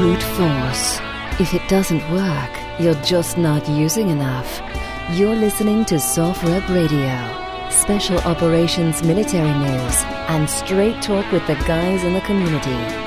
brute force. If it doesn't work, you're just not using enough. You're listening to Soft Rep Radio. Special operations military news and straight talk with the guys in the community.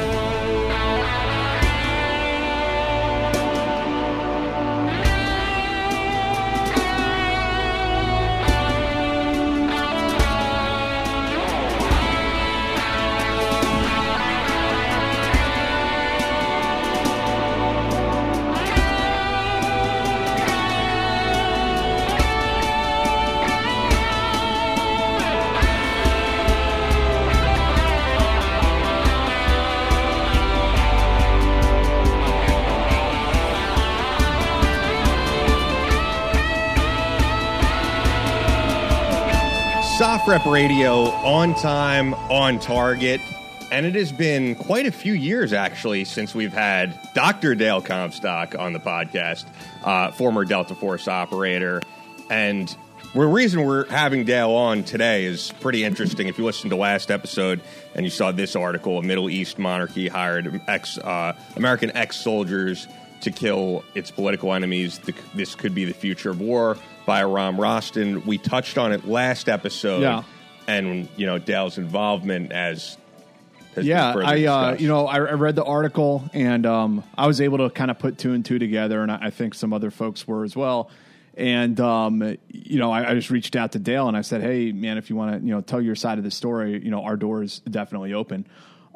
Rep Radio, on time, on target, and it has been quite a few years, actually, since we've had Dr. Dale Comstock on the podcast, former Delta Force operator, and the reason we're having Dale on today is pretty interesting. If you listened to last episode and you saw this article, a Middle East monarchy hired American ex-soldiers to kill its political enemies. This could be the future of war by Aram Rostin. We touched on it last episode, and Dale's involvement has been further discussed. I read the article, and I was able to kind of put two and two together, and I think some other folks were as well. And I just reached out to Dale, and I said, "Hey, man, if you want to tell your side of the story, our door is definitely open."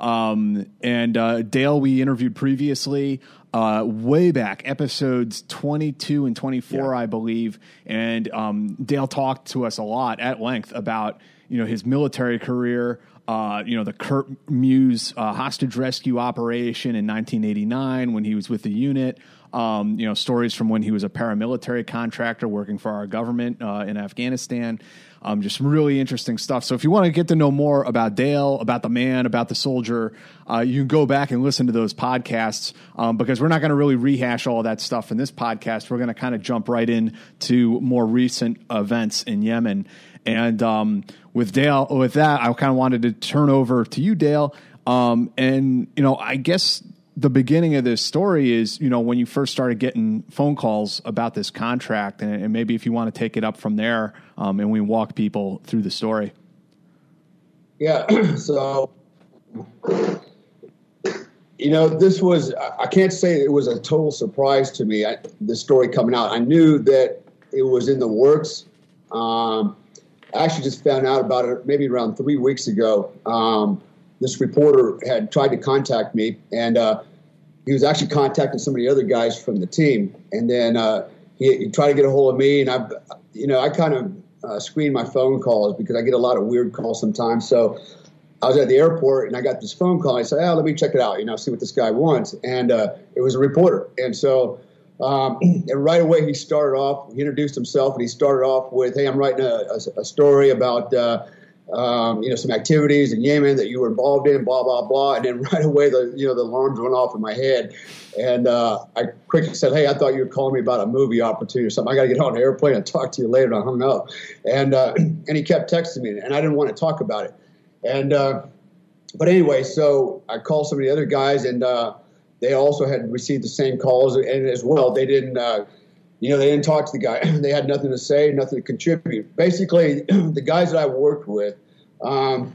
Dale, we interviewed previously, way back, episodes 22 and 24, I believe. And, Dale talked to us a lot at length about, his military career, the Kurt Muse, hostage rescue operation in 1989 when he was with the unit, stories from when he was a paramilitary contractor working for our government, in Afghanistan. Just really interesting stuff. So if you want to get to know more about Dale, about the man, about the soldier, you can go back and listen to those podcasts, because we're not going to really rehash all of that stuff in this podcast. We're going to kind of jump right into more recent events in Yemen. And with that, I kind of wanted to turn over to you, Dale. I guess the beginning of this story is, when you first started getting phone calls about this contract, and maybe if you want to take it up from there, and we walk people through the story. Yeah. So, this was, I can't say it was a total surprise to me, the story coming out. I knew that it was in the works. I actually just found out about it maybe around 3 weeks ago. This reporter had tried to contact me, and he was actually contacting some of the other guys from the team. And then he tried to get a hold of me, and I kind of screen my phone calls because I get a lot of weird calls sometimes. So I was at the airport, and I got this phone call. I said, let me check it out, see what this guy wants. And it was a reporter. And so and right away he introduced himself, and he started off with, "Hey, I'm writing a story about some activities in Yemen that you were involved in, blah, blah, blah." And then right away, the alarms went off in my head. And I quickly said, "Hey, I thought you were calling me about a movie opportunity or something. I got to get on an airplane and talk to you later." And I hung up. And he kept texting me, and I didn't want to talk about it. And but anyway, so I called some of the other guys, and they also had received the same calls. And as well, they didn't they didn't talk to the guy. They had nothing to say, nothing to contribute. Basically, the guys that I worked with, all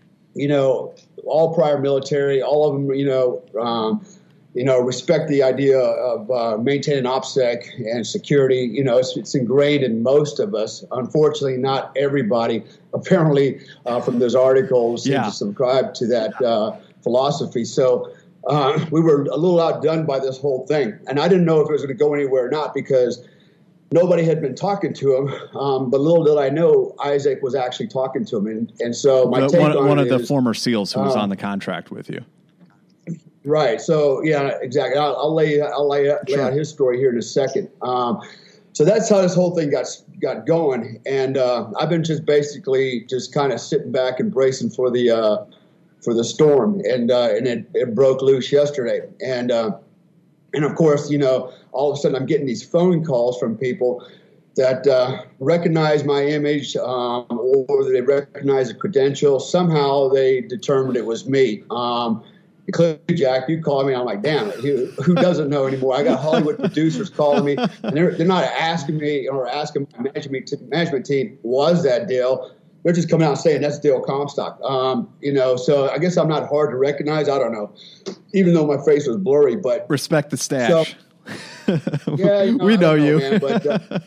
prior military, all of them, respect the idea of maintaining OPSEC and security. It's ingrained in most of us. Unfortunately, not everybody, apparently, from those articles, seem to subscribe to that philosophy. So we were a little outdone by this whole thing. And I didn't know if it was going to go anywhere or not because nobody had been talking to him. But little did I know Isaac was actually talking to him. And so my take on one of it the former SEALs who was on the contract with you. Right. So, yeah, exactly. I'll lay out his story here in a second. So that's how this whole thing got going. And I've been just basically just kind of sitting back and bracing for the storm, and it broke loose yesterday. And of course, all of a sudden I'm getting these phone calls from people that recognize my image, or they recognize a credential. Somehow they determined it was me. Jack, you call me. I'm like, damn it, who doesn't know anymore? I got Hollywood producers calling me, and they're not asking me or asking my management team, was that Dale? They're just coming out and saying that's Dale Comstock. So I guess I'm not hard to recognize. I don't know, even though my face was blurry. But respect the stash. So, yeah, we know you. Man, but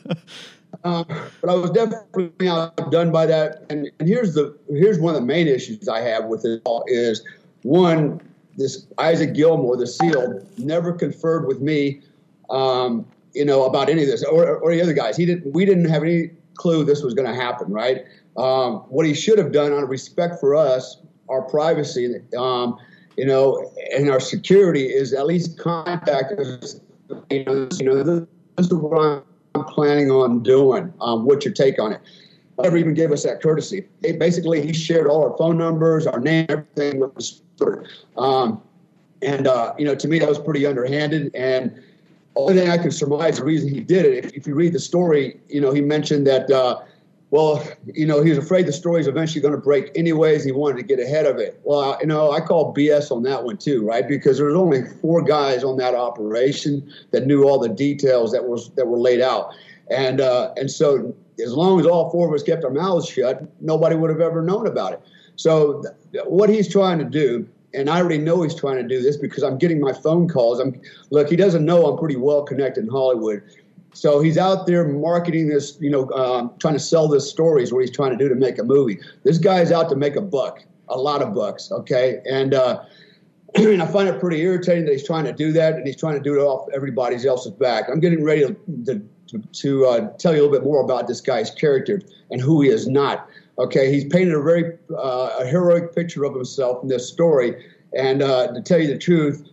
I was definitely outdone by that. And here's one of the main issues I have with it all is, one, this Isaac Gilmore, the SEAL, never conferred with me, about any of this or the other guys. We didn't have any clue this was going to happen, right? What he should have done out of respect for us, our privacy, and our security, is at least contact us. This is what I'm planning on doing. What's your take on it? Never even gave us that courtesy. He shared all our phone numbers, our name, everything with the story. To me, that was pretty underhanded. And the only thing I can surmise the reason he did it, if you read the story, he mentioned that, he was afraid the story is eventually going to break anyways. He wanted to get ahead of it. Well, I call BS on that one too, right? Because there was only 4 guys on that operation that knew all the details that were laid out. And so as long as all 4 of us kept our mouths shut, nobody would have ever known about it. So what he's trying to do, and I already know he's trying to do this because I'm getting my phone calls. He doesn't know I'm pretty well connected in Hollywood. So he's out there marketing this, trying to sell this story is what he's trying to do to make a movie. This guy's out to make a lot of bucks, okay? And I find it pretty irritating that he's trying to do that, and he's trying to do it off everybody else's back. I'm getting ready to tell you a little bit more about this guy's character and who he is not. Okay, he's painted a very heroic picture of himself in this story, and to tell you the truth,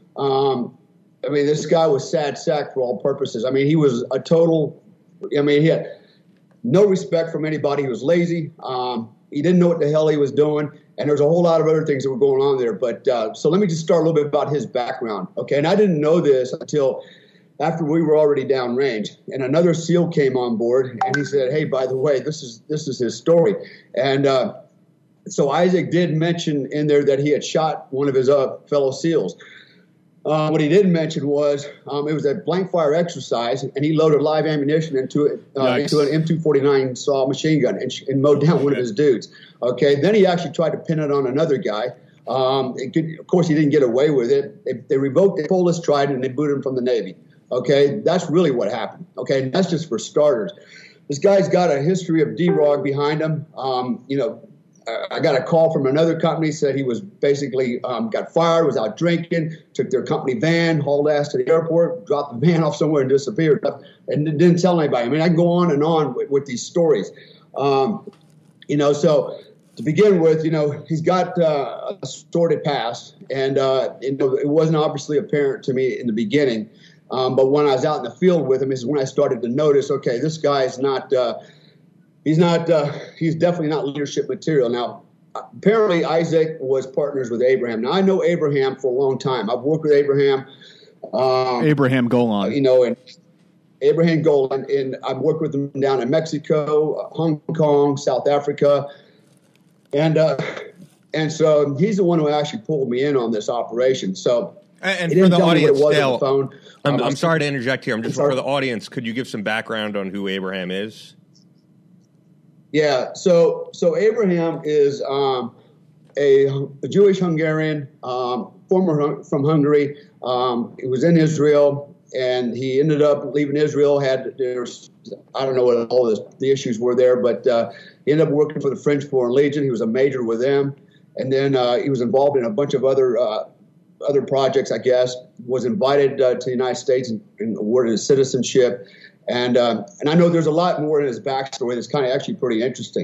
this guy was sad sack for all purposes. He was a total. He had no respect from anybody. He was lazy. He didn't know what the hell he was doing, and there's a whole lot of other things that were going on there. But so let me just start a little bit about his background, okay? And I didn't know this until after we were already downrange, and another SEAL came on board, and he said, "Hey, by the way, this is his story." And so Isaac did mention in there that he had shot one of his fellow SEALs. What he didn't mention was it was a blank fire exercise, and he loaded live ammunition into an M249 saw machine gun and mowed down one of his dudes. Okay, then he actually tried to pin it on another guy. Of course, he didn't get away with it. They revoked the Polish Trident and they booted him from the Navy. Okay, that's really what happened. Okay, and that's just for starters. This guy's got a history of DROG behind him. I got a call from another company, said he was basically got fired, was out drinking, took their company van, hauled ass to the airport, dropped the van off somewhere and disappeared, and didn't tell anybody. I can go on and on with these stories. So to begin with, he's got a sordid past, and it wasn't obviously apparent to me in the beginning. But when I was out in the field with him, is when I started to notice, okay, this guy's not. He's definitely not leadership material. Now, apparently Isaac was partners with Abraham. Now, I know Abraham for a long time. I've worked with Abraham. Abraham Golan. And Abraham Golan. And I've worked with him down in Mexico, Hong Kong, South Africa. And so he's the one who actually pulled me in on this operation. So and for the audience, Dale, I'm sorry to interject here. For the audience, could you give some background on who Abraham is? Yeah, so Abraham is a Jewish Hungarian, former from Hungary. He was in Israel, and he ended up leaving Israel. I don't know what all the issues were there, but he ended up working for the French Foreign Legion. He was a major with them, and then he was involved in a bunch of other projects. I guess was invited to the United States and awarded his citizenship. And I know there's a lot more in his backstory that's kind of actually pretty interesting.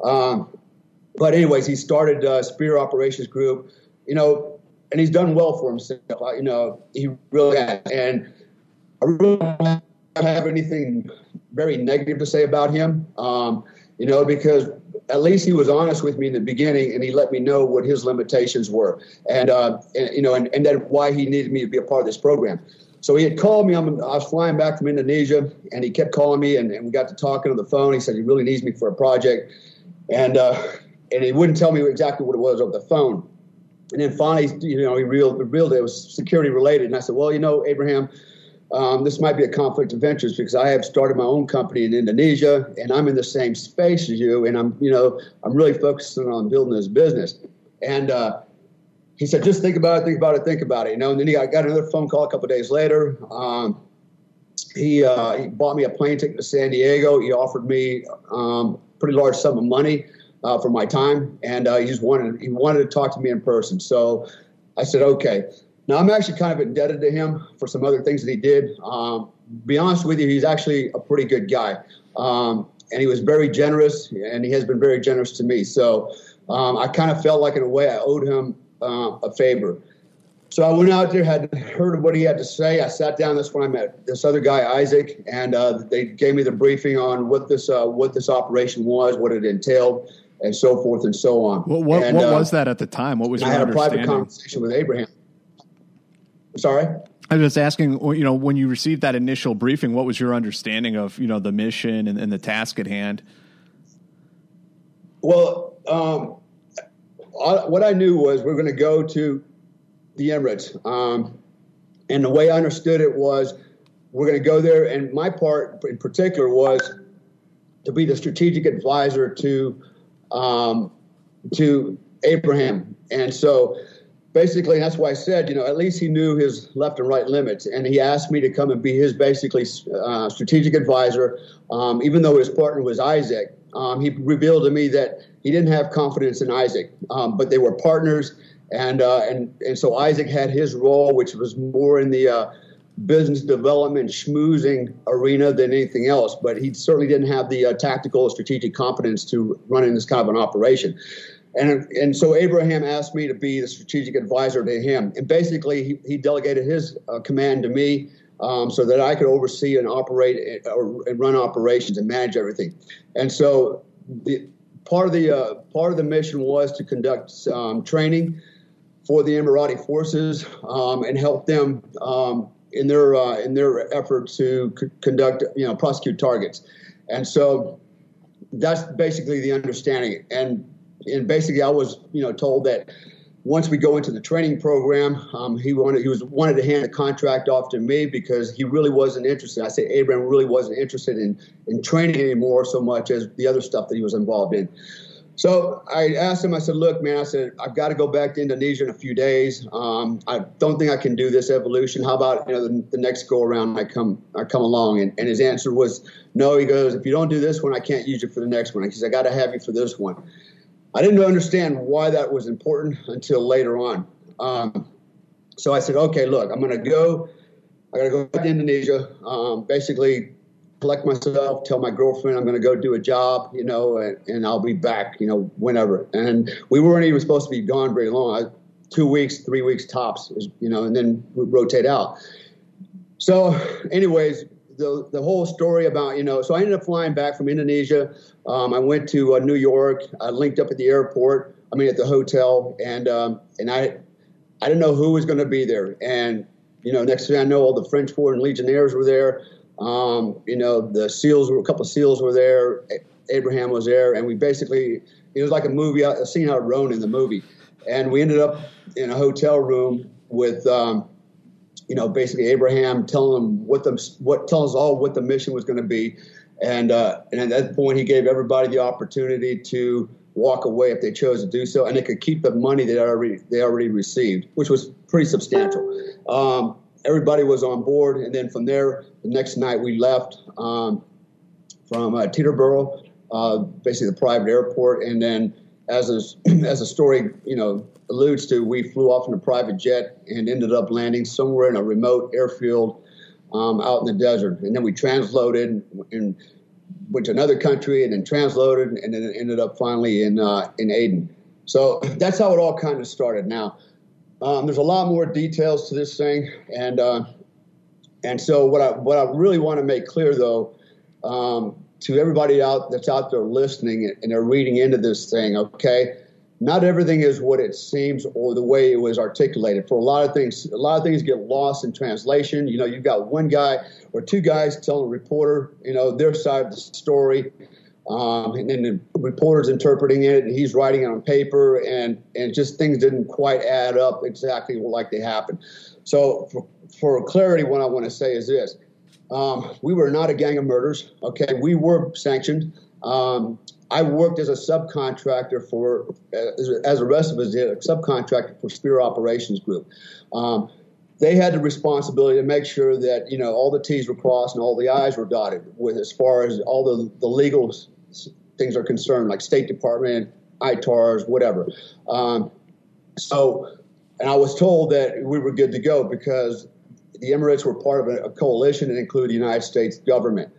But anyways, he started Spear Operations Group, and he's done well for himself. He really has. And I really don't have anything very negative to say about him, because at least he was honest with me in the beginning, and he let me know what his limitations were, and then why he needed me to be a part of this program. So he had called me. I was flying back from Indonesia, and he kept calling me, and we got to talking on the phone. He said he really needs me for a project, and he wouldn't tell me exactly what it was over the phone. And then finally, he revealed it was security related. And I said, well, Abraham, this might be a conflict of interest because I have started my own company in Indonesia, and I'm in the same space as you, and I'm really focusing on building this business. And he said, just think about it. And then I got another phone call a couple of days later. He bought me a plane ticket to San Diego. He offered me a pretty large sum of money for my time, and he wanted to talk to me in person. So I said, okay. Now, I'm actually kind of indebted to him for some other things that he did. Be honest with you, he's actually a pretty good guy, and he was very generous, and he has been very generous to me. So I kind of felt like, in a way, I owed him a favor. So I went out there, had heard what he had to say. I sat down. That's when I met this other guy, Isaac, and they gave me the briefing on what this operation was, what it entailed, and so forth and so on. Well, what was that at the time? What was your understanding? I had a private conversation with Abraham. Sorry? I was just asking, when you received that initial briefing, what was your understanding of, the mission and the task at hand? Well, what I knew was we're going to go to the Emirates. And the way I understood it was we're going to go there, and my part in particular was to be the strategic advisor to Abraham. And so basically, that's why I said, at least he knew his left and right limits. And he asked me to come and be his basically strategic advisor. Even though his partner was Isaac, he revealed to me that he didn't have confidence in Isaac, but they were partners. And so Isaac had his role, which was more in the business development schmoozing arena than anything else. But he certainly didn't have the tactical strategic competence to run in this kind of an operation. And so Abraham asked me to be the strategic advisor to him. And basically, he delegated his command to me so that I could oversee and operate and run operations and manage everything. And so part of the mission was to conduct training for the Emirati forces and help them in their effort to conduct, prosecute targets. And so that's basically the understanding. And basically, I was, told that once we go into the training program, he wanted to hand the contract off to me because he really wasn't interested. I say Abraham really wasn't interested in training anymore so much as the other stuff that he was involved in. So I asked him, I said, look, man, I've got to go back to Indonesia in a few days. I don't think I can do this evolution. How about, the next go around I come along? And his answer was no. He goes, if you don't do this one, I can't use you for the next one. He says, I got to have you for this one. I didn't understand why that was important until later on. So I said, okay, look, I got to go back to Indonesia, basically collect myself, tell my girlfriend I'm going to go do a job, and I'll be back, whenever. And we weren't even supposed to be gone very long, 2 weeks, 3 weeks tops, and then we rotate out. So anyways, the whole story about, so I ended up flying back from Indonesia. I went to New York. I linked up at the airport, at the hotel, and I didn't know who was going to be there. And, next thing I know, all the French Foreign Legionnaires were there. The SEALs a couple of SEALs were there. Abraham was there. And we basically, it was like a scene out of Ronin, the movie. And we ended up in a hotel room with, basically Abraham telling us all what the mission was going to be. And at that point, he gave everybody the opportunity to walk away if they chose to do so, and they could keep the money they already received, which was pretty substantial. Everybody was on board, and then from there, the next night we left from Teterboro, basically the private airport, and then as the story alludes to, we flew off in a private jet and ended up landing somewhere in a remote airfield out in the desert. And then we transloaded and went to another country and then transloaded and then it ended up finally in Aden. So that's how it all kind of started. Now, there's a lot more details to this thing. And so what I really want to make clear, though, to everybody that's out there listening and they're reading into this thing, okay, not everything is what it seems or the way it was articulated. For a lot of things get lost in translation. You've got one guy or two guys telling a reporter, their side of the story. And then the reporter's interpreting it, and he's writing it on paper, and just things didn't quite add up exactly like they happened. So for clarity, what I want to say is this. We were not a gang of murders, okay? We were sanctioned. I worked as a subcontractor as the rest of us did, a subcontractor for Spear Operations Group. They had the responsibility to make sure that, all the T's were crossed and all the I's were dotted with as far as all the legal things are concerned, like State Department, ITARs, whatever. And I was told that we were good to go because the Emirates were part of a coalition that included the United States government.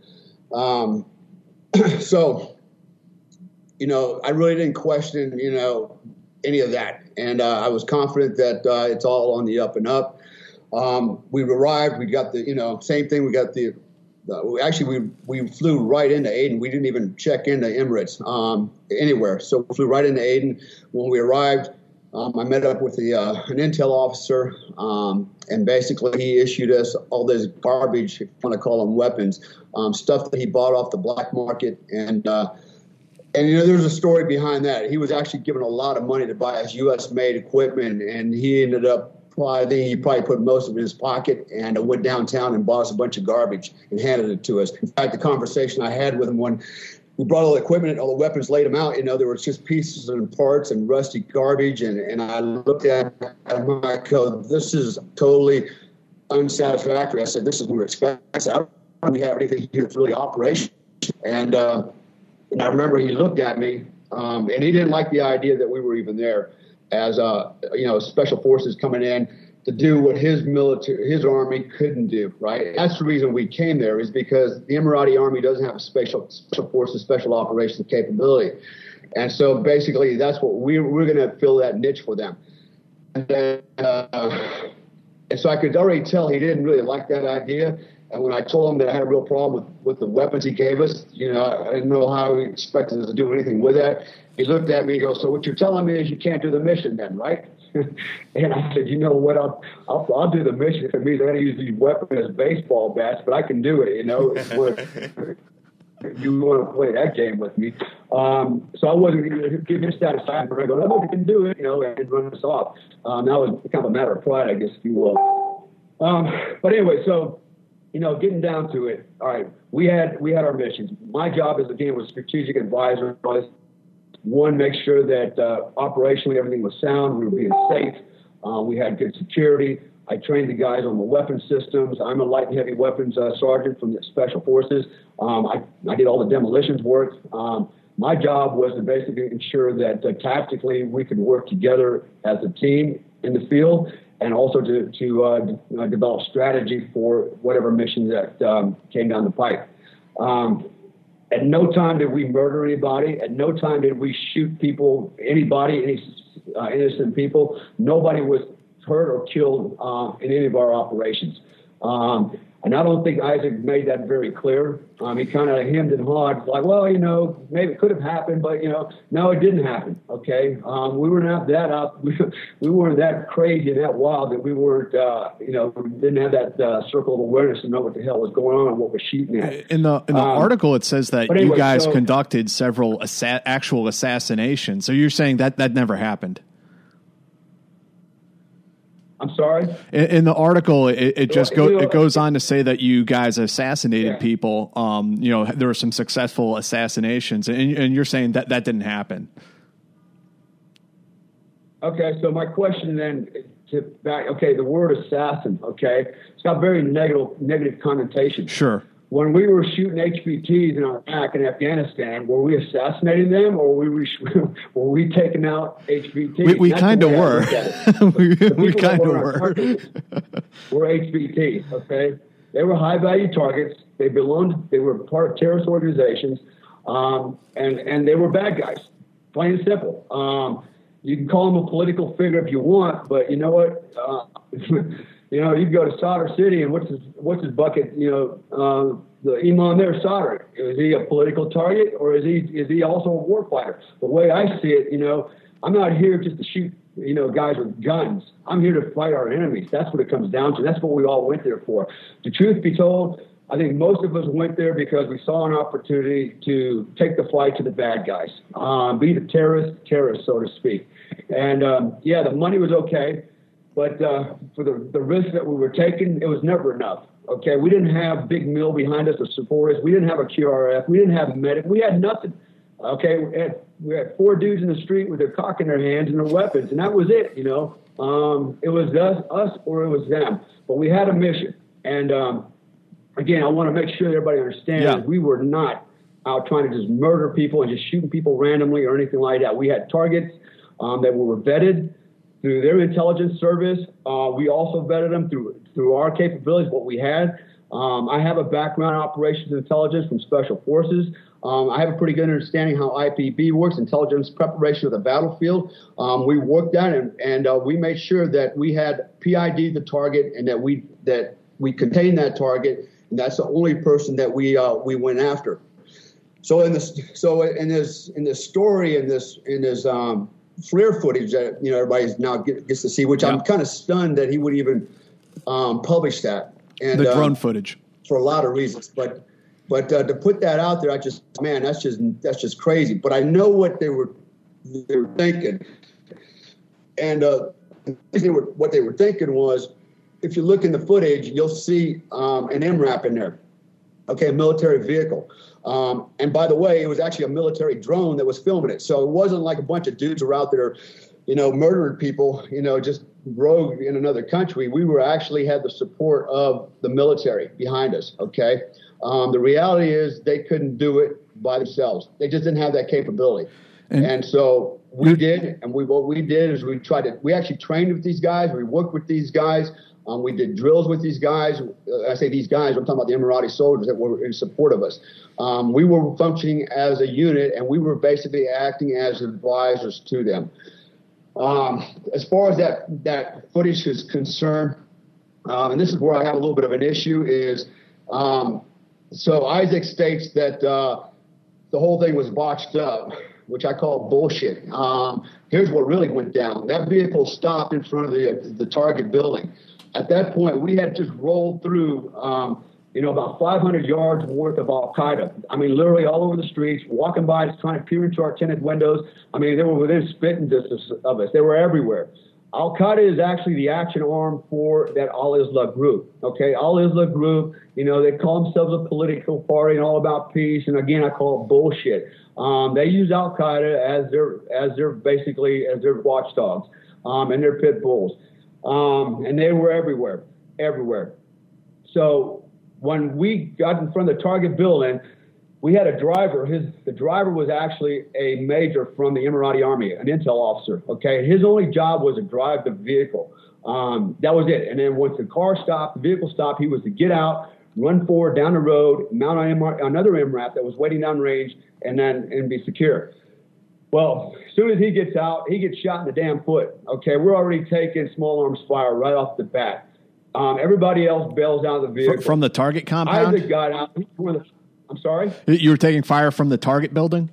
So, I really didn't question, any of that. And I was confident that it's all on the up and up. We arrived, we got the, same thing. We got we flew right into Aden. We didn't even check into Emirates anywhere. So we flew right into Aden. When we arrived, I met up with an intel officer, and basically he issued us all this garbage, if you want to call them weapons, stuff that he bought off the black market. And there's a story behind that. He was actually given a lot of money to buy us U.S.-made equipment, and he ended up, I think he probably put most of it in his pocket and went downtown and bought us a bunch of garbage and handed it to us. In fact, the conversation I had with him when we brought all the equipment, all the weapons, laid them out, there were just pieces and parts and rusty garbage. And I looked at him and I go, this is totally unsatisfactory. I said, this is what we're expecting. I said, I don't have anything here that's really operational. And I remember he looked at me, and he didn't like the idea that we were even there as, special forces coming in to do what his army couldn't do, right? That's the reason we came there, is because the Emirati army doesn't have a special forces, special operations capability. And so basically that's what we're going to fill that niche for them. And then, and so I could already tell he didn't really like that idea. And when I told him that I had a real problem with the weapons he gave us, I didn't know how he expected us to do anything with that. He looked at me and goes, so what you're telling me is you can't do the mission then, right? And I said, you know what, I'll do the mission. If it means I got to use these weapons as baseball bats, but I can do it, You want to play that game with me. So I wasn't going to give him satisfaction, but I go, no, you can do it, and run us off. That was kind of a matter of pride, I guess, if you will. But anyway, so, getting down to it, all right, we had our missions. My job as, again, was strategic advisor. One, make sure that operationally everything was sound. We were being safe. We had good security. I trained the guys on the weapon systems. I'm a light and heavy weapons sergeant from the Special Forces. I did all the demolitions work. My job was to basically ensure that tactically we could work together as a team in the field, and also to develop strategy for whatever mission that came down the pipe. At no time did we murder anybody. At no time did we shoot people, any innocent people. Nobody was hurt or killed in any of our operations. And I don't think Isaac made that very clear. He kind of hemmed and hawed, like, well, maybe it could have happened, but, no, it didn't happen, okay? We were not that up. We weren't that crazy and that wild that we weren't, we didn't have that circle of awareness to know what the hell was going on and what we're shooting at. In the article, it says that you guys conducted several actual assassinations. So you're saying that never happened? I'm sorry? In the article, it goes on to say that you guys assassinated people. There were some successful assassinations, and you're saying that didn't happen. Okay, so my question then, the word assassin, it's got very negative connotation. Sure. When we were shooting HVTs in Iraq and Afghanistan, were we assassinating them, or were we taking out HVTs? We kind of were. we kind of were. Were HVTs, okay? They were high-value targets. They were part of terrorist organizations, and they were bad guys, plain and simple. You can call them a political figure if you want, but you know what? You go to Sadr City, and what's his bucket? The imam there, Sadr. Is he a political target, or is he also a war fighter? The way I see it, I'm not here just to shoot, guys with guns. I'm here to fight our enemies. That's what it comes down to. That's what we all went there for. The truth be told, I think most of us went there because we saw an opportunity to take the fight to the bad guys, be the terrorists, so to speak. And the money was okay, but for the risk that we were taking, it was never enough. Okay, we didn't have Big Mill behind us to support us. We didn't have a QRF. We didn't have a medic. We had nothing. Okay, we had 4 dudes in the street with their cock in their hands and their weapons, and that was it. It was us or it was them. But we had a mission, and again, I want to make sure everybody understands we were not out trying to just murder people and just shooting people randomly or anything like that. We had targets that were vetted through their intelligence service. We also vetted them through our capabilities, what we had. I have a background in operations intelligence from Special Forces. I have a pretty good understanding how IPB works, intelligence preparation of the battlefield. We worked that, and we made sure that we had PID the target and that we contained that target, and that's the only person that we went after. So in this story, in this FLIR footage that everybody now gets to see, which I'm kind of stunned that he would even publish that. And the drone footage for a lot of reasons, but to put that out there, that's just crazy. But I know what they were thinking, and what they were thinking was, if you look in the footage, you'll see an MRAP in there, okay, a military vehicle. And by the way, it was actually a military drone that was filming it, so it wasn't like a bunch of dudes were out there, murdering people, just rogue in another country. We were actually had the support of the military behind us, okay? The reality is they couldn't do it by themselves. They just didn't have that capability. And so we did, and what we did is we actually trained with these guys. We worked with these guys. We did drills with these guys. I say these guys, I'm talking about the Emirati soldiers that were in support of us. We were functioning as a unit, and we were basically acting as advisors to them. As far as that footage is concerned, and this is where I have a little bit of an issue, is so Isaac states that the whole thing was botched up, which I call bullshit. Here's what really went down. That vehicle stopped in front of the target building. At that point, we had just rolled through, about 500 yards worth of Al-Qaeda. I mean, literally all over the streets, walking by us, trying to peer into our tinted windows. I mean, they were within spitting distance of us. They were everywhere. Al-Qaeda is actually the action arm for that Al-Islah group. Okay, Al-Islah group, they call themselves a political party and all about peace. And again, I call it bullshit. They use Al-Qaeda as their watchdogs, and their pit bulls. And they were everywhere. So when we got in front of the target building, we had a driver. The driver was actually a major from the Emirati Army, an intel officer. Okay, his only job was to drive the vehicle. That was it. And then once the vehicle stopped, he was to get out, run forward down the road, mount another MRAP that was waiting down range, and be secure. Well, as soon as he gets out, he gets shot in the damn foot. Okay, we're already taking small arms fire right off the bat. Everybody else bails out of the vehicle. From the target compound? Isaac got out. I'm sorry? You were taking fire from the target building?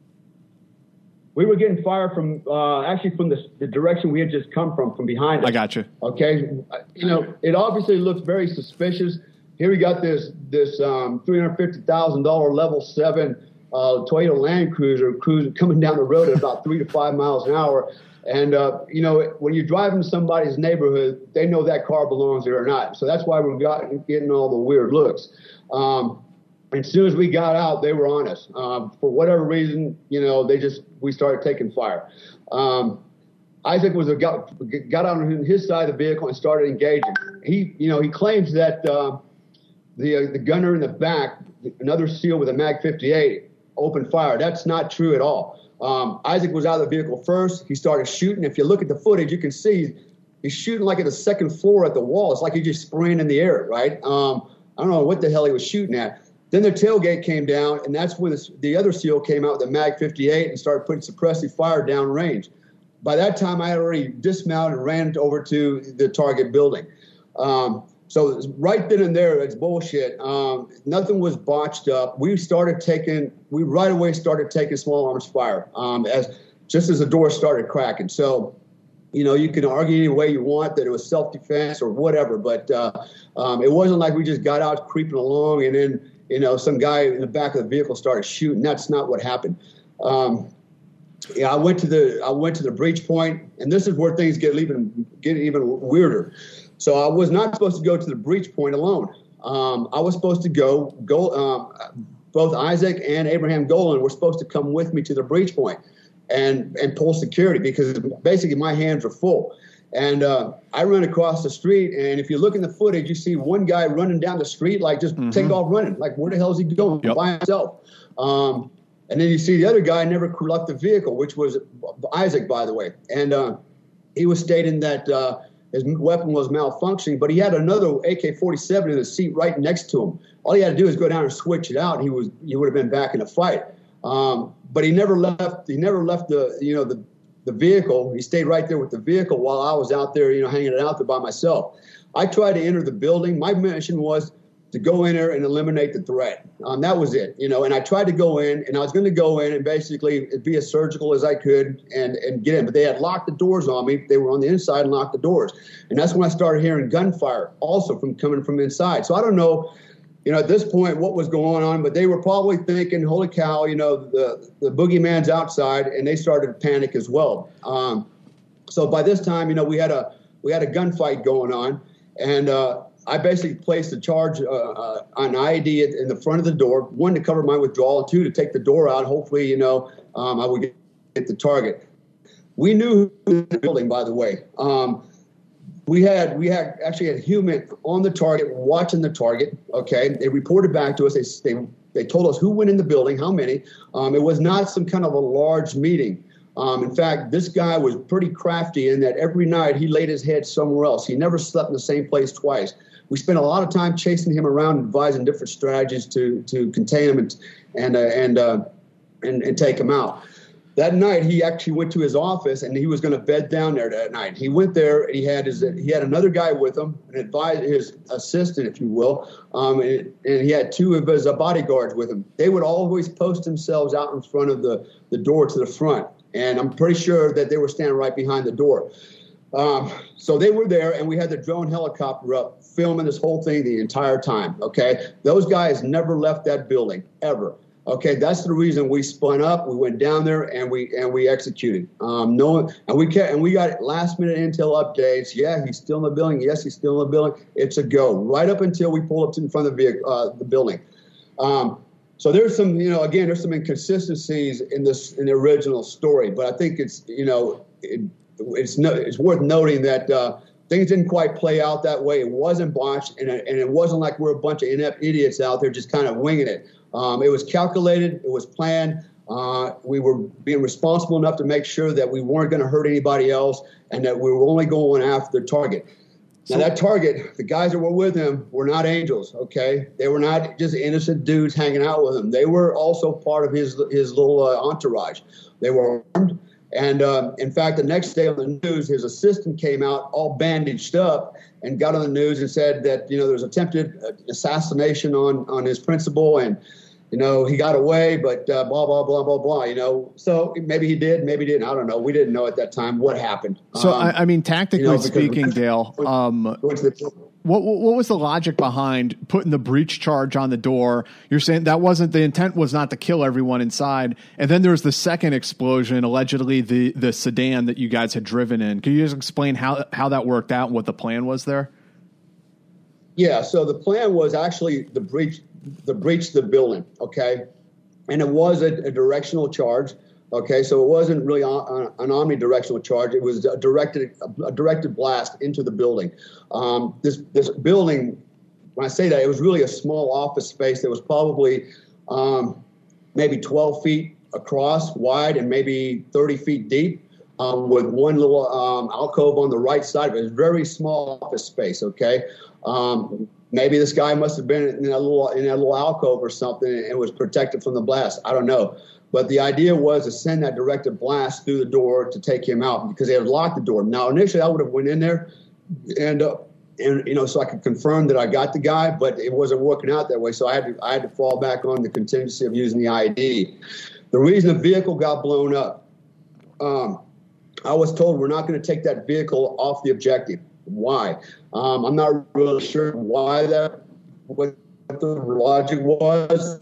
We were getting fire from the direction we had just come from behind us. I got you. Okay, it obviously looks very suspicious. Here we got this $350,000 level 7 Toyota Land Cruiser coming down the road at about 3 to 5 miles an hour. And, when you're driving somebody's neighborhood, they know that car belongs there or not. So that's why we're getting all the weird looks. As soon as we got out, they were on us. For whatever reason, we started taking fire. Isaac got on his side of the vehicle and started engaging. He claims that the gunner in the back, another SEAL with a Mag-58, opened fire. That's not true at all. Isaac was out of the vehicle first. He started shooting. If you look at the footage, you can see he's shooting like at the second floor at the wall. It's like he's just spraying in the air, right? I don't know what the hell he was shooting at. Then the tailgate came down, and that's when the other SEAL came out with a Mag-58 and started putting suppressive fire down range. By that time, I had already dismounted and ran over to the target building. So right then and there, it's bullshit. Nothing was botched up. We right away started taking small arms fire just as the door started cracking. So you can argue any way you want that it was self-defense or whatever, but it wasn't like we just got out creeping along and then, some guy in the back of the vehicle started shooting. That's not what happened. I went to the breach point, and this is where things get even weirder. So I was not supposed to go to the breach point alone. I was supposed to go. Both Isaac and Abraham Golan were supposed to come with me to the breach point and pull security, because basically my hands are full. And I run across the street, and if you look in the footage, you see one guy running down the street, like just take off running. Like, where the hell is he going? Yep. By himself? And then you see the other guy never left the vehicle, which was Isaac, by the way. And he was stating that his weapon was malfunctioning, but he had another AK-47 in the seat right next to him. All he had to do is go down and switch it out, and he would have been back in the fight. But he never left. He never left the vehicle. He stayed right there with the vehicle while I was out there, hanging it out there by myself. I tried to enter the building. My mission was to go in there and eliminate the threat. That was it, and I tried to go in, and I was going to go in and basically be as surgical as I could and get in. But they had locked the doors on me. They were on the inside and locked the doors. And that's when I started hearing gunfire also coming from inside. So I don't know, at this point what was going on, but they were probably thinking, holy cow, the boogeyman's outside, and they started to panic as well. So by this time, we had a gunfight going on, and I basically placed a charge on IED in the front of the door, one to cover my withdrawal, and two to take the door out. Hopefully, I would get the target. We knew who was in the building, by the way. We actually had human on the target, watching the target. Okay, they reported back to us. They told us who went in the building, how many. It was not some kind of a large meeting. In fact, this guy was pretty crafty in that every night he laid his head somewhere else. He never slept in the same place twice. We spent a lot of time chasing him around and advising different strategies to contain him and take him out. That night, he actually went to his office, and he was going to bed down there that night. He went there, and he had another guy with him, his assistant, if you will, and he had two of his bodyguards with him. They would always post themselves out in front of the door to the front, and I'm pretty sure that they were standing right behind the door. So they were there, and we had the drone helicopter up filming this whole thing the entire time. Okay, those guys never left that building ever. Okay, that's the reason we spun up. We went down there and we executed. We got last minute intel updates. Yeah, he's still in the building. Yes, he's still in the building. It's a go right up until we pull up in front of the building. So there's some, there's some inconsistencies in the original story, but I think it's worth noting that things didn't quite play out that way. It wasn't botched, and it wasn't like we're a bunch of inept idiots out there just kind of winging it. It was calculated. It was planned. We were being responsible enough to make sure that we weren't going to hurt anybody else and that we were only going after the target. Now, that target, the guys that were with him were not angels, okay? They were not just innocent dudes hanging out with him. They were also part of his little entourage. They were armed. And, in fact, the next day on the news, his assistant came out all bandaged up and got on the news and said that, there was attempted assassination on his principal, and, he got away, but blah, blah, blah, blah, blah, So maybe he did, maybe he didn't. I don't know. We didn't know at that time what happened. So, tactically speaking, Dale, what was the logic behind putting the breach charge on the door? You're saying that the intent was not to kill everyone inside. And then there was the second explosion, allegedly the sedan that you guys had driven in. Can you just explain how that worked out and what the plan was there? Yeah. So the plan was actually the breach the building. Okay. And it was a directional charge. Okay, so it wasn't really an omnidirectional charge. It was a directed blast into the building. This building, when I say that, it was really a small office space that was probably maybe 12 feet across, wide, and maybe 30 feet deep, with one little alcove on the right side. It was a very small office space. Okay, maybe this guy must have been in that little alcove or something and was protected from the blast. I don't know. But the idea was to send that directed blast through the door to take him out because they had locked the door. Now, initially, I would have went in there and so I could confirm that I got the guy, but it wasn't working out that way. So I had to fall back on the contingency of using the IED. The reason the vehicle got blown up, I was told we're not going to take that vehicle off the objective. Why? I'm not really sure what the logic was.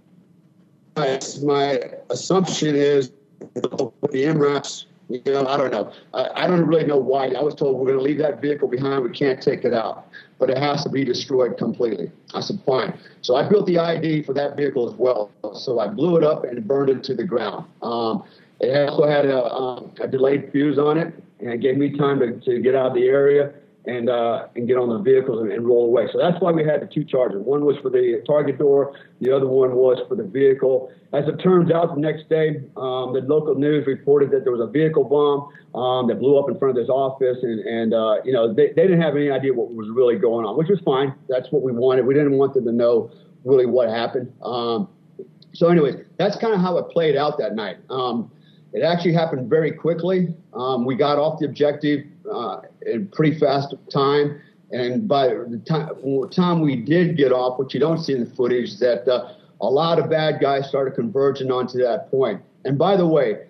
My assumption is the MRAPs, I don't know. I don't really know why. I was told we're going to leave that vehicle behind. We can't take it out, but it has to be destroyed completely. I said, fine. So I built the ID for that vehicle as well. So I blew it up and burned it to the ground. It also had a delayed fuse on it, and it gave me time to get out of the area and get on the vehicles and roll away. So that's why we had the two charges. One was for the target door. The other one was for the vehicle. As it turns out, the next day, the local news reported that there was a vehicle bomb that blew up in front of this office. And they didn't have any idea what was really going on, which was fine. That's what we wanted. We didn't want them to know really what happened. So anyways, that's kind of how it played out that night. It actually happened very quickly. We got off the objective in pretty fast time. And by the time we did get off, what you don't see in the footage, is that a lot of bad guys started converging onto that point. And by the way,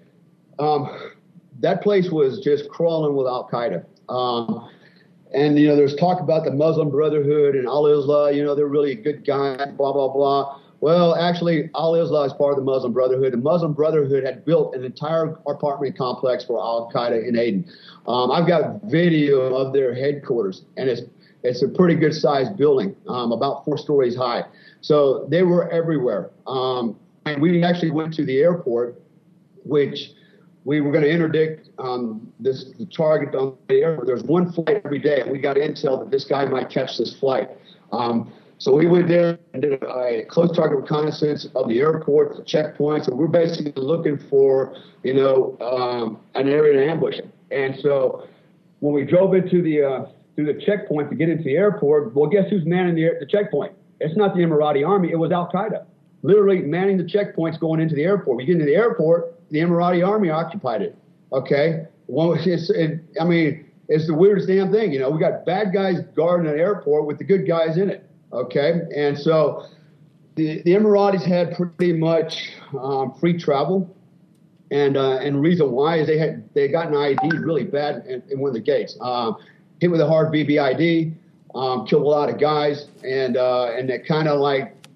that place was just crawling with Al-Qaeda. And, there's talk about the Muslim Brotherhood and Al-Islah, they're really good guys, blah, blah, blah. Well, actually, Al-Islah is part of the Muslim Brotherhood. The Muslim Brotherhood had built an entire apartment complex for Al-Qaeda in Aden. I've got video of their headquarters, and it's a pretty good-sized building, about 4 stories high. So they were everywhere. And we actually went to the airport, which we were going to interdict the target on the airport. There's one flight every day, and we got intel that this guy might catch this flight. So we went there and did a close target reconnaissance of the airport, the checkpoints, and we're basically looking for, an area to ambush. And so when we drove into through the checkpoint to get into the airport, well, guess who's manning the checkpoint? It's not the Emirati army. It was Al-Qaeda, literally manning the checkpoints going into the airport. We get into the airport, the Emirati army occupied it. Okay, it's the weirdest damn thing. We got bad guys guarding an airport with the good guys in it. Okay, and so the Emiratis had pretty much free travel, and the reason why is they got an ID really bad in one of the gates. Hit with a hard BBID, killed a lot of guys, and they kind of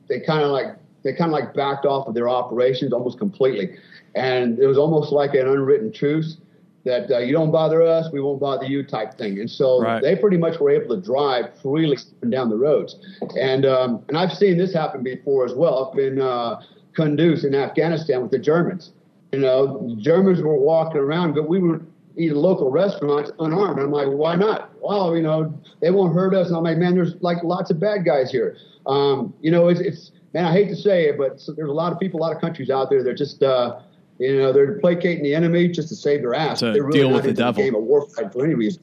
backed off of their operations almost completely, and it was almost like an unwritten truce that you don't bother us, we won't bother you type thing. And so They pretty much were able to drive freely down the roads. And I've seen this happen before as well up in Kunduz in Afghanistan with the Germans. The Germans were walking around, but we would eat at local restaurants unarmed. And I'm like, why not? Well, they won't hurt us. And I'm like, man, there's like lots of bad guys here. It's man, I hate to say it, but there's a lot of people, a lot of countries out there that just they're placating the enemy just to save their ass. To they're really deal not with the into devil. Game of warfight for any reason.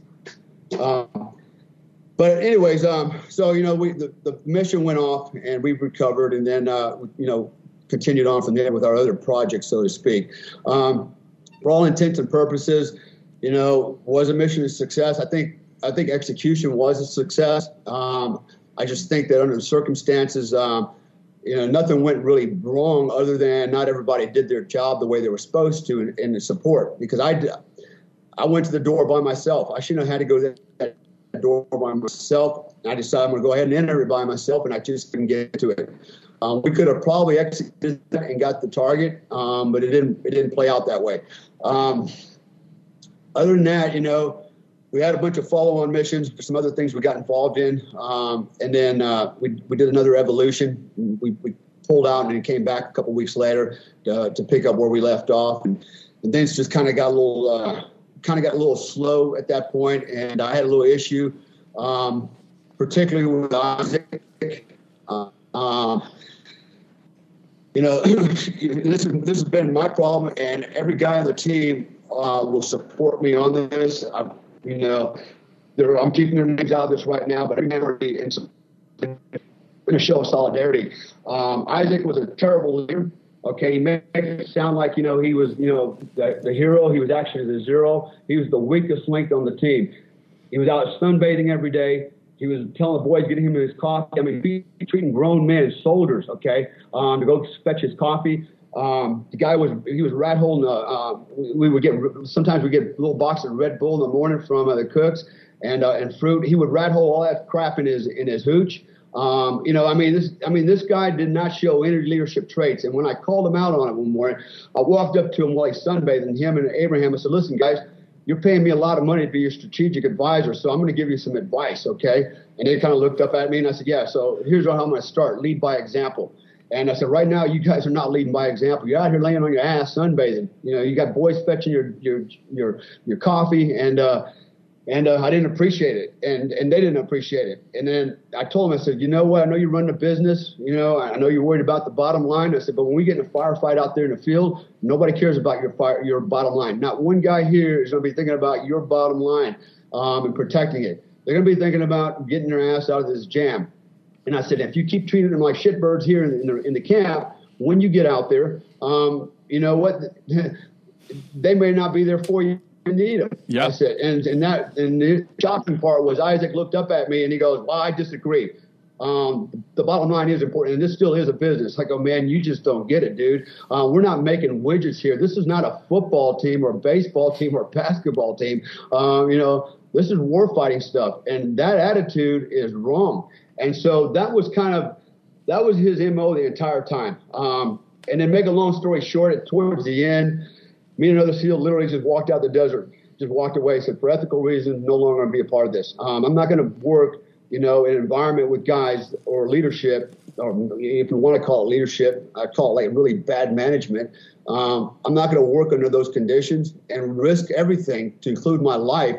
But anyways, so the mission went off and we recovered, and then continued on from there with our other projects, so to speak. For all intents and purposes, was a mission a success? I think execution was a success. I just think that under the circumstances, nothing went really wrong other than not everybody did their job the way they were supposed to in the support. Because I went to the door by myself. I shouldn't have had to go to that door by myself. I decided I'm going to go ahead and enter it by myself, and I just didn't get to it. We could have probably executed that and got the target, but it didn't play out that way. Other than that, we had a bunch of follow-on missions, some other things we got involved in, and then we did another evolution. We pulled out and came back a couple weeks later to pick up where we left off, and things just kind of got a little slow at that point, and I had a little issue, particularly with Isaac. This has been my problem, and every guy on the team will support me on this. I'm keeping their names out of this right now, but every member in a show of solidarity. Isaac was a terrible leader. Okay, he made it sound like he was the hero. He was actually the zero. He was the weakest link on the team. He was out sunbathing every day. He was telling the boys, getting him his coffee. I mean, treating grown men as soldiers. Okay, to go fetch his coffee. The guy he was rat holing. We would sometimes we get little boxes of Red Bull in the morning from the cooks and fruit. He would rat hole all that crap in his hooch. This guy did not show any leadership traits. And when I called him out on it one morning, I walked up to him while he's sunbathing, him and Abraham. I said, "Listen, guys, you're paying me a lot of money to be your strategic advisor, so I'm going to give you some advice, okay?" And they kind of looked up at me, and I said, "Yeah, so here's how I'm going to start. Lead by example." And I said, "Right now, you guys are not leading by example. You're out here laying on your ass sunbathing. You got boys fetching your coffee, and I didn't appreciate it, and they didn't appreciate it. And then I told them, I said, you know what? I know you run a business. I know you're worried about the bottom line. I said, but when we get in a firefight out there in the field, nobody cares about your bottom line. Not one guy here is going to be thinking about your bottom line and protecting it. They're going to be thinking about getting their ass out of this jam." And I said, if you keep treating them like shitbirds here in the camp, when you get out there, you know what? They may not be there for you. Need them. Yeah. I said, and the shocking part was Isaac looked up at me and he goes, "Well, I disagree. The bottom line is important, and this still is a business." I go, "Man, you just don't get it, dude. We're not making widgets here. This is not a football team or a baseball team or a basketball team. This is war fighting stuff, and that attitude is wrong." And so that was his MO the entire time. And then make a long story short, towards the end, me and another SEAL literally just walked out the desert, just walked away, said, for ethical reasons, no longer going to be a part of this. I'm not going to work, in an environment with guys or leadership, or if you want to call it leadership, I call it like really bad management. I'm not going to work under those conditions and risk everything to include my life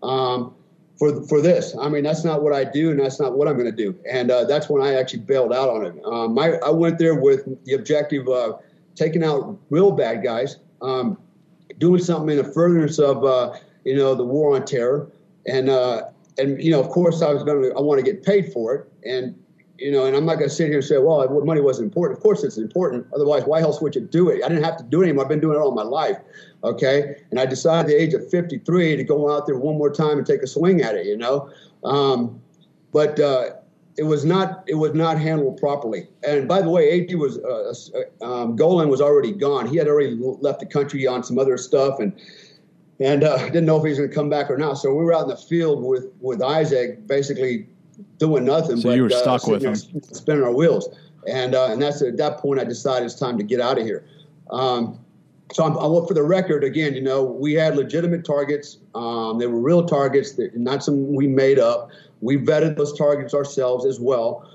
for this. I mean, that's not what I do, and that's not what I'm going to do. And that's when I actually bailed out on it. I went there with the objective of taking out real bad guys, doing something in the furtherance of the war on terror, and of course I want to get paid for it, and I'm not going to sit here and say, well, money wasn't important. Of course it's important. Otherwise, why else would you do it? I didn't have to do it anymore. I've been doing it all my life. Okay. And I decided at the age of 53 to go out there one more time and take a swing at it, but it was not handled properly. And by the way, AT Golan was already gone. He had already left the country on some other stuff and didn't know if he was going to come back or not. So we were out in the field with Isaac, basically doing nothing. So you were stuck with him, spinning our wheels. And that's at that point I decided it's time to get out of here. So I want, for the record, again, we had legitimate targets. They were real targets, not some we made up. We vetted those targets ourselves as well.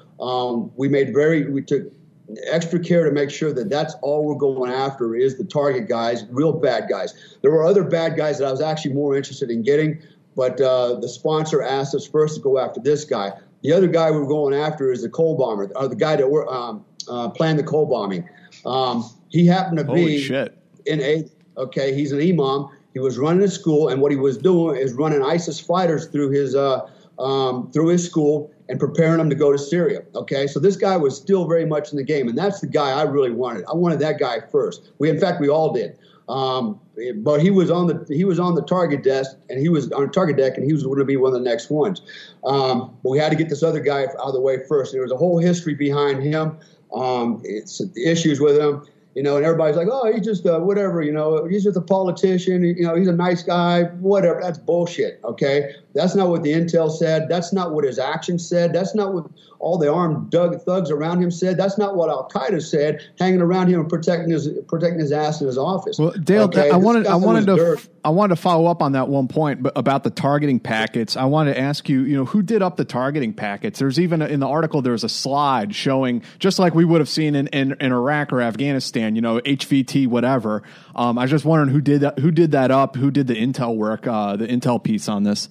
We took extra care to make sure that that's all we're going after is the target guys, real bad guys. There were other bad guys that I was actually more interested in getting, but the sponsor asked us first to go after this guy. The other guy we were going after is the coal bomber, or the guy that planned the coal bombing. He happened to be in a, okay, he's an imam. He was running a school, and what he was doing is running ISIS fighters through his school and preparing them to go to Syria. Okay, so this guy was still very much in the game, and that's the guy I really wanted. I wanted that guy first. In fact, we all did. But he was on the target desk, and he was on target deck, and he was going to be one of the next ones. But we had to get this other guy out of the way first. There was a whole history behind him. It's issues with him. And everybody's like, oh, he's just whatever, he's just a politician, he's a nice guy, whatever. That's bullshit, okay? That's not what the intel said. That's not what his actions said. That's not what all the armed thugs around him said. That's not what Al-Qaeda said, hanging around him and protecting his ass in his office. Well, Dale, okay? I wanted to follow up on that one point about the targeting packets. I wanted to ask you, who did up the targeting packets? There's even in the article, there's a slide showing, just like we would have seen in Iraq or Afghanistan, HVT, whatever. I was just wondering who did that up, who did the intel work, the intel piece on this.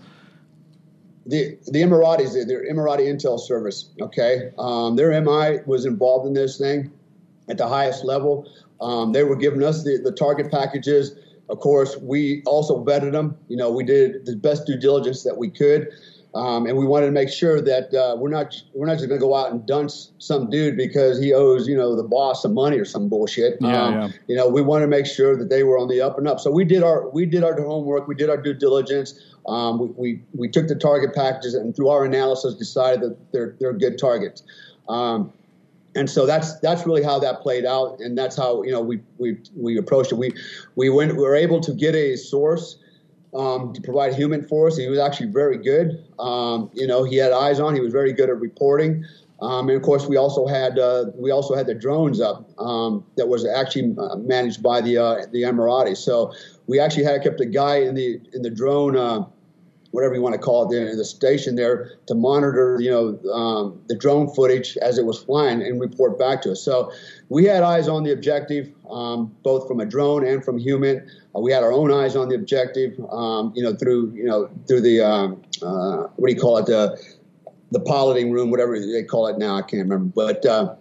The Emiratis, their Emirati Intel Service, okay? Their MI was involved in this thing at the highest level. They were giving us the target packages. Of course, we also vetted them. We did the best due diligence that we could. And we wanted to make sure that we're not just going to go out and dunce some dude because he owes, the boss some money or some bullshit. We want to make sure that they were on the up and up. So we did our homework. We did our due diligence. We took the target packages and through our analysis decided that they're good targets. And And so that's really how that played out, and that's how we approached it. We were able to get a source to provide human for us. He was actually very good. He had eyes on. He was very good at reporting. And of course, we also had the drones up that was actually managed by the Emiratis. So we actually kept a guy in the drone. Whatever you want to call it, in the station there to monitor, the drone footage as it was flying and report back to us. So we had eyes on the objective, both from a drone and from human. We had our own eyes on the objective, through the what do you call it, the piloting room, whatever they call it now, I can't remember. But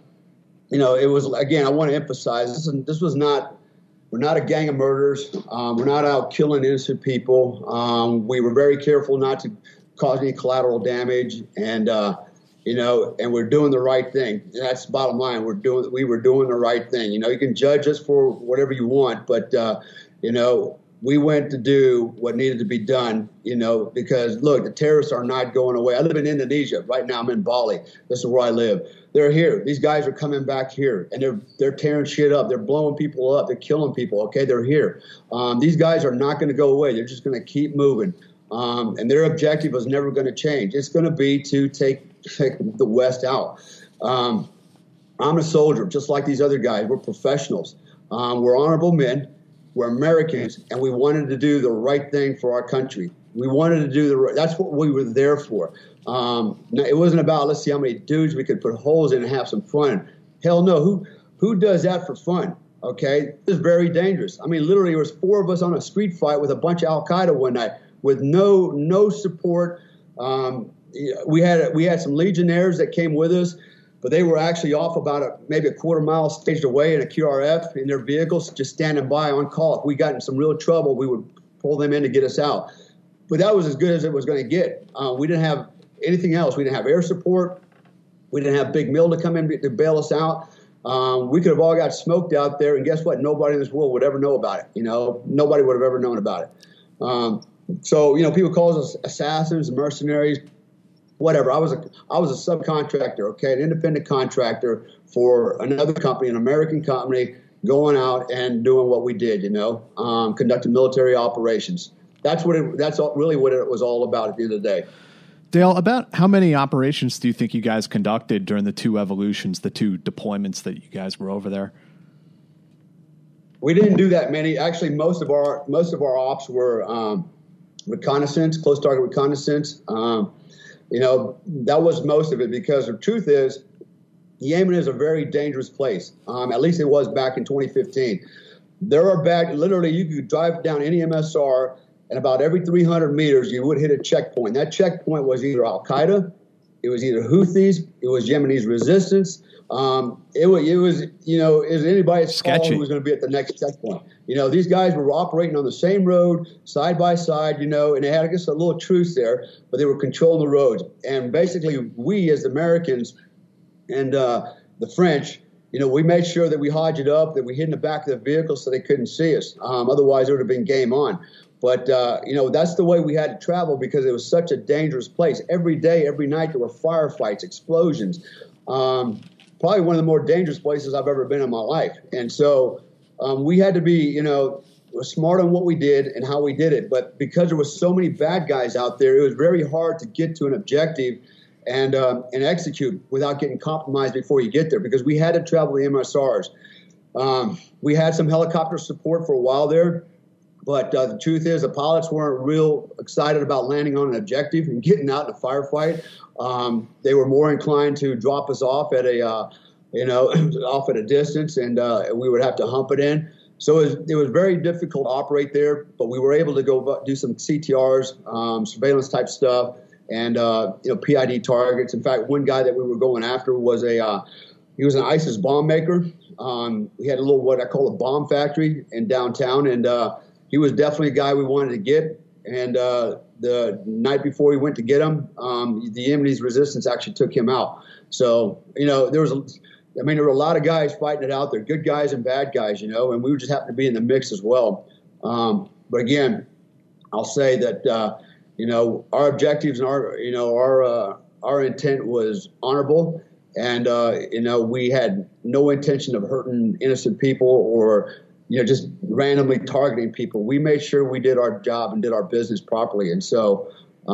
it was, again, I want to emphasize this was not. We're not a gang of murderers. We're not out killing innocent people. We were very careful not to cause any collateral damage, and and we're doing the right thing. And that's the bottom line. We were doing the right thing. You can judge us for whatever you want, but we went to do what needed to be done. Because look, the terrorists are not going away. I live in Indonesia right now. I'm in Bali. This is where I live. They're here. These guys are coming back here, and they're tearing shit up. They're blowing people up. They're killing people. Okay, they're here. These guys are not going to go away. They're just going to keep moving, and their objective is never going to change. It's going to be to take the West out. I'm a soldier, just like these other guys. We're professionals. We're honorable men. We're Americans, and we wanted to do the right thing for our country. We wanted to do that's what we were there for. It wasn't about, let's see how many dudes we could put holes in and have some fun. Hell no. Who does that for fun? Okay. It was very dangerous. I mean, literally there was 4 of us on a street fight with a bunch of Al-Qaeda one night with no support. We had some Legionnaires that came with us, but they were actually off about maybe a quarter mile staged away in a QRF in their vehicles, just standing by on call. If we got in some real trouble, we would pull them in to get us out. But that was as good as it was going to get. We didn't have anything else. We didn't have air support. We didn't have Big Mill to come in to bail us out. We could have all got smoked out there, and guess what? Nobody in this world would ever know about it. Nobody would have ever known about it. So people call us assassins, mercenaries, whatever. I was a subcontractor, okay, an independent contractor for another company, an American company, going out and doing what we did. Conducting military operations. That's really what it was all about at the end of the day. Dale, about how many operations do you think you guys conducted during the 2 evolutions, the 2 deployments that you guys were over there? We didn't do that many. Actually, most of our ops were reconnaissance, close target reconnaissance. That was most of it, because the truth is, Yemen is a very dangerous place. At least it was back in 2015. There are literally, you could drive down any MSR, and about every 300 meters, you would hit a checkpoint. That checkpoint was either Al-Qaeda, it was either Houthis, it was Yemenis resistance. It was anybody's call who was going to be at the next checkpoint. These guys were operating on the same road, side by side, and they had, I guess, a little truce there, but they were controlling the roads. And basically, we as Americans and the French, we made sure that we hodged up, that we hid in the back of the vehicle so they couldn't see us. Otherwise, it would have been game on. But, that's the way we had to travel, because it was such a dangerous place. Every day, every night, there were firefights, explosions. Probably one of the more dangerous places I've ever been in my life. And so we had to be, smart on what we did and how we did it. But because there was so many bad guys out there, it was very hard to get to an objective and execute without getting compromised before you get there, because we had to travel the MSRs. We had some helicopter support for a while there. But the truth is, the pilots weren't real excited about landing on an objective and getting out in a firefight. They were more inclined to drop us off at off at a distance, and we would have to hump it in. So it was very difficult to operate there. But we were able to go do some CTRs, surveillance type stuff, and PID targets. In fact, one guy that we were going after was he was an ISIS bomb maker. We had a little what I call a bomb factory in downtown, and he was definitely a guy we wanted to get. And the night before we went to get him, the Yemenis resistance actually took him out. So, there were a lot of guys fighting it out there, good guys and bad guys, and we just happened to be in the mix as well. But again, I'll say that, our objectives and our intent was honorable. And, we had no intention of hurting innocent people or, just randomly targeting people. We made sure we did our job and did our business properly. And so,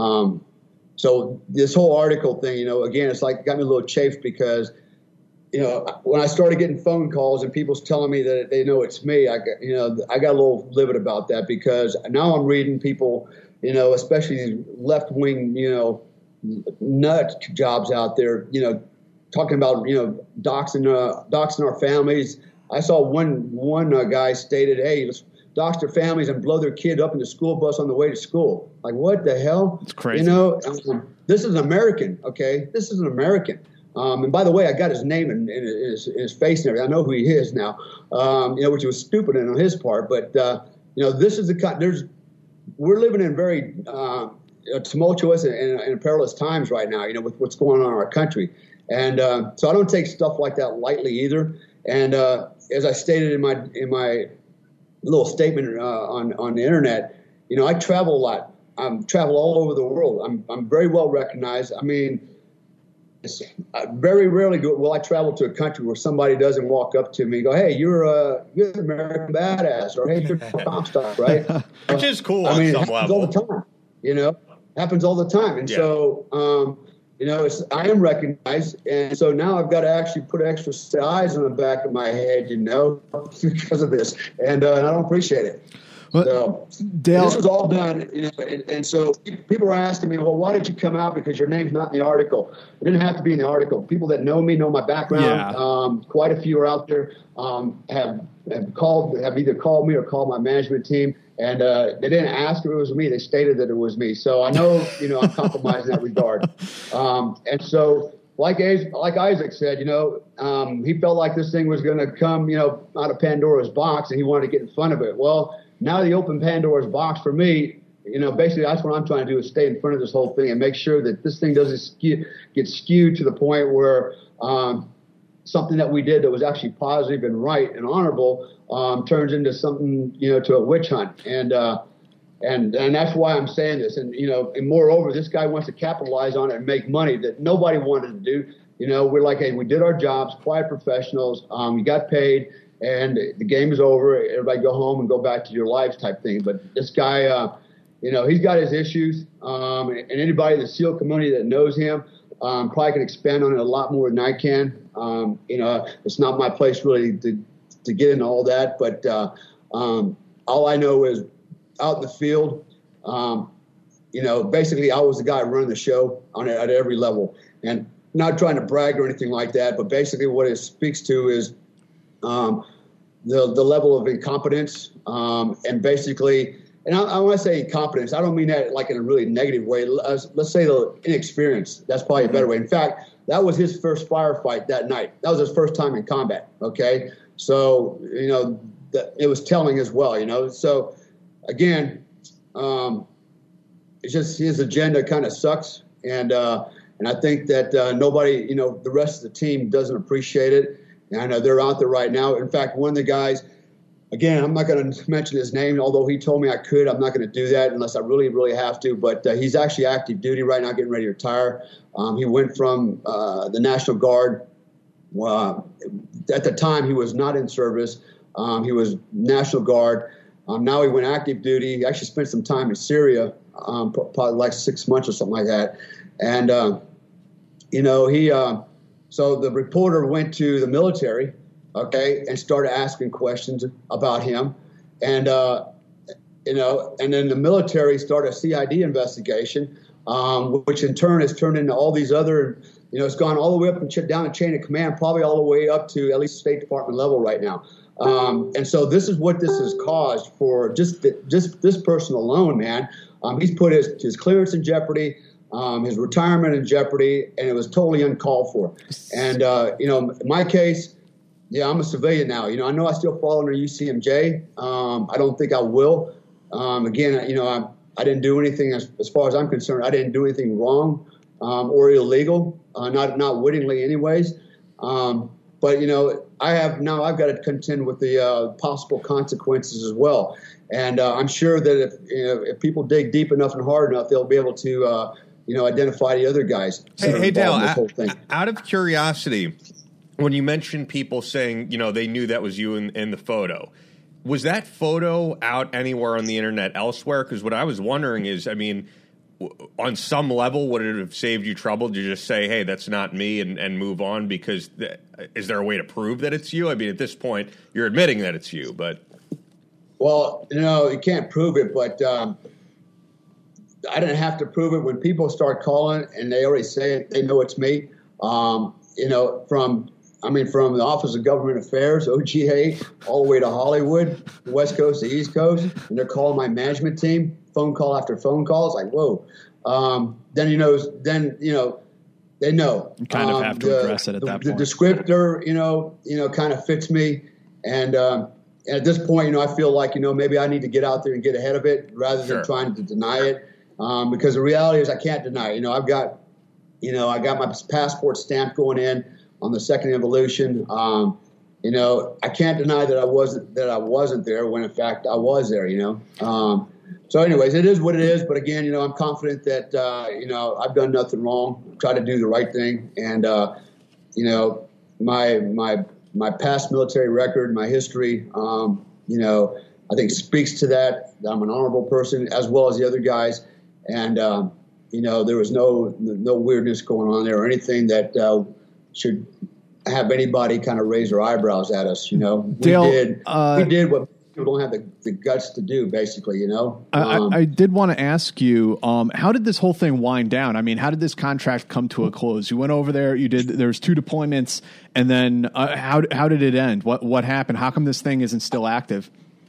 so this whole article thing, again, it's like got me a little chafed because, when I started getting phone calls and people's telling me that they know it's me, I got a little livid about that because now I'm reading people, especially left-wing, nut jobs out there, talking about, doxing our families. I saw one guy stated, hey, let's dox their families and blow their kid up in the school bus on the way to school. Like, what the hell? It's crazy. This is an American, okay? This is an American. And by the way, I got his name in his face and everything. I know who he is now, which was stupid on his part. But, this is we're living in very tumultuous and perilous times right now, with what's going on in our country. And so I don't take stuff like that lightly either. And as I stated in my little statement on the internet, I travel a lot. I travel all over the world. I'm very well recognized. I mean, very rarely will I travel to a country where somebody doesn't walk up to me and go, "Hey, you're an American badass," or "Hey, you're Comstock," right? Which is cool on some level. All the time, happens all the time. And so, I am recognized, and so now I've got to actually put extra eyes on the back of my head, because of this, and I don't appreciate it. So Dale, this was all done, and so people are asking me, well, why did you come out? Because your name's not in the article. It didn't have to be in the article. People that know me know my background. Yeah. Quite a few are out there have either called me or called my management team, and they didn't ask if it was me. They stated that it was me. So I know, I'm compromised in that regard. And so, like Isaac said, he felt like this thing was going to come, out of Pandora's box, and he wanted to get in front of it. Well, now he opened Pandora's box for me. Basically that's what I'm trying to do is stay in front of this whole thing and make sure that this thing doesn't get skewed to the point where something that we did that was actually positive and right and honorable turns into something, to a witch hunt. And that's why I'm saying this. And, and moreover, this guy wants to capitalize on it and make money that nobody wanted to do. We're like, hey, we did our jobs, quiet professionals. We got paid. And the game is over. Everybody go home and go back to your lives type thing. But this guy, he's got his issues. And anybody in the SEAL community that knows him probably can expand on it a lot more than I can. It's not my place really to get into all that. But all I know is out in the field, basically I was the guy running the show at every level. And not trying to brag or anything like that, but basically what it speaks to is the level of incompetence, and basically, and I want to say incompetence, I don't mean that like in a really negative way. Let's say the inexperience. That's probably a better way. In fact, that was his first firefight that night. That was his first time in combat. Okay, so it was telling as well. So again, it's just his agenda kind of sucks, and I think that nobody, the rest of the team doesn't appreciate it. And I know they're out there right now. In fact, one of the guys, again, I'm not going to mention his name, although he told me I could. I'm not going to do that unless I really, really have to. But he's actually active duty right now, getting ready to retire. He went from the National Guard. At the time, he was not in service. He was National Guard. Now he went active duty. He actually spent some time in Syria, probably like 6 months or something like that. And, so the reporter went to the military, okay, and started asking questions about him. And, and then the military started a CID investigation, which in turn has turned into all these other, it's gone all the way up and down the chain of command, probably all the way up to at least State Department level right now. And so this is what this has caused for just this person alone, man. He's put his clearance in jeopardy. His retirement in jeopardy, and it was totally uncalled for. And, in my case, I'm a civilian now. I know I still fall under UCMJ. I don't think I will. Again, I didn't do anything, as far as I'm concerned, I didn't do anything wrong or illegal, not wittingly anyways. But, I've got to contend with the possible consequences as well. And I'm sure that if people dig deep enough and hard enough, they'll be able to identify the other guys. Hey, Dale, out of curiosity, when you mentioned people saying, they knew that was you in the photo, was that photo out anywhere on the internet elsewhere? Because what I was wondering is, on some level, would it have saved you trouble to just say, hey, that's not me and move on? Because is there a way to prove that it's you? At this point, you're admitting that it's you, but. Well, you can't prove it, but I didn't have to prove it. When people start calling and they already say it, they know it's me. From the Office of Government Affairs, OGA, all the way to Hollywood, the West Coast, the East Coast, and they're calling my management team, phone call after phone call. It's like, whoa. Then they know. You kind of have to address it at that point. The descriptor, kind of fits me. And at this point, I feel like, maybe I need to get out there and get ahead of it rather than trying to deny it. Because the reality is I can't deny it. I got my passport stamped going in on the second evolution. I can't deny that I wasn't there when in fact I was there, So anyways, it is what it is. But again, I'm confident that, I've done nothing wrong, try to do the right thing. And, my past military record, my history, I think speaks to that. I'm an honorable person as well as the other guys. And, there was no weirdness going on there or anything that should have anybody kind of raise their eyebrows at us. Dale, we did what people don't have the guts to do, basically, I did want to ask you, how did this whole thing wind down? How did this contract come to a close? You went over there, there's 2 deployments, and then how did it end? What happened? How come this thing isn't still active?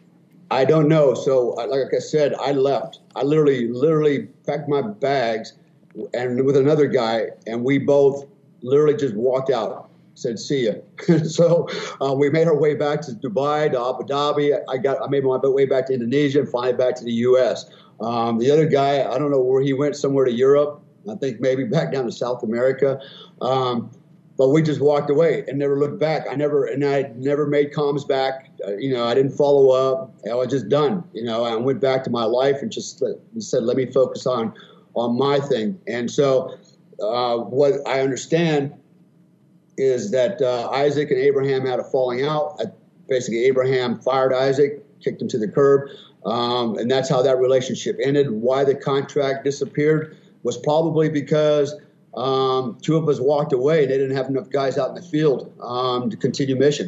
I don't know. So like I said, I left. I literally packed my bags and with another guy, and we both literally just walked out, said, see ya. So we made our way back to Dubai, to Abu Dhabi. I made my way back to Indonesia and finally back to the U.S. The other guy, I don't know where he went, somewhere to Europe. I think maybe back down to South America. But we just walked away and never looked back. I never made comms back. I didn't follow up. I was just done. I went back to my life and just said, let me focus on my thing. And so what I understand is that Isaac and Abraham had a falling out. Basically, Abraham fired Isaac, kicked him to the curb, and that's how that relationship ended. Why the contract disappeared was probably because 2 of us walked away. They didn't have enough guys out in the field to continue mission.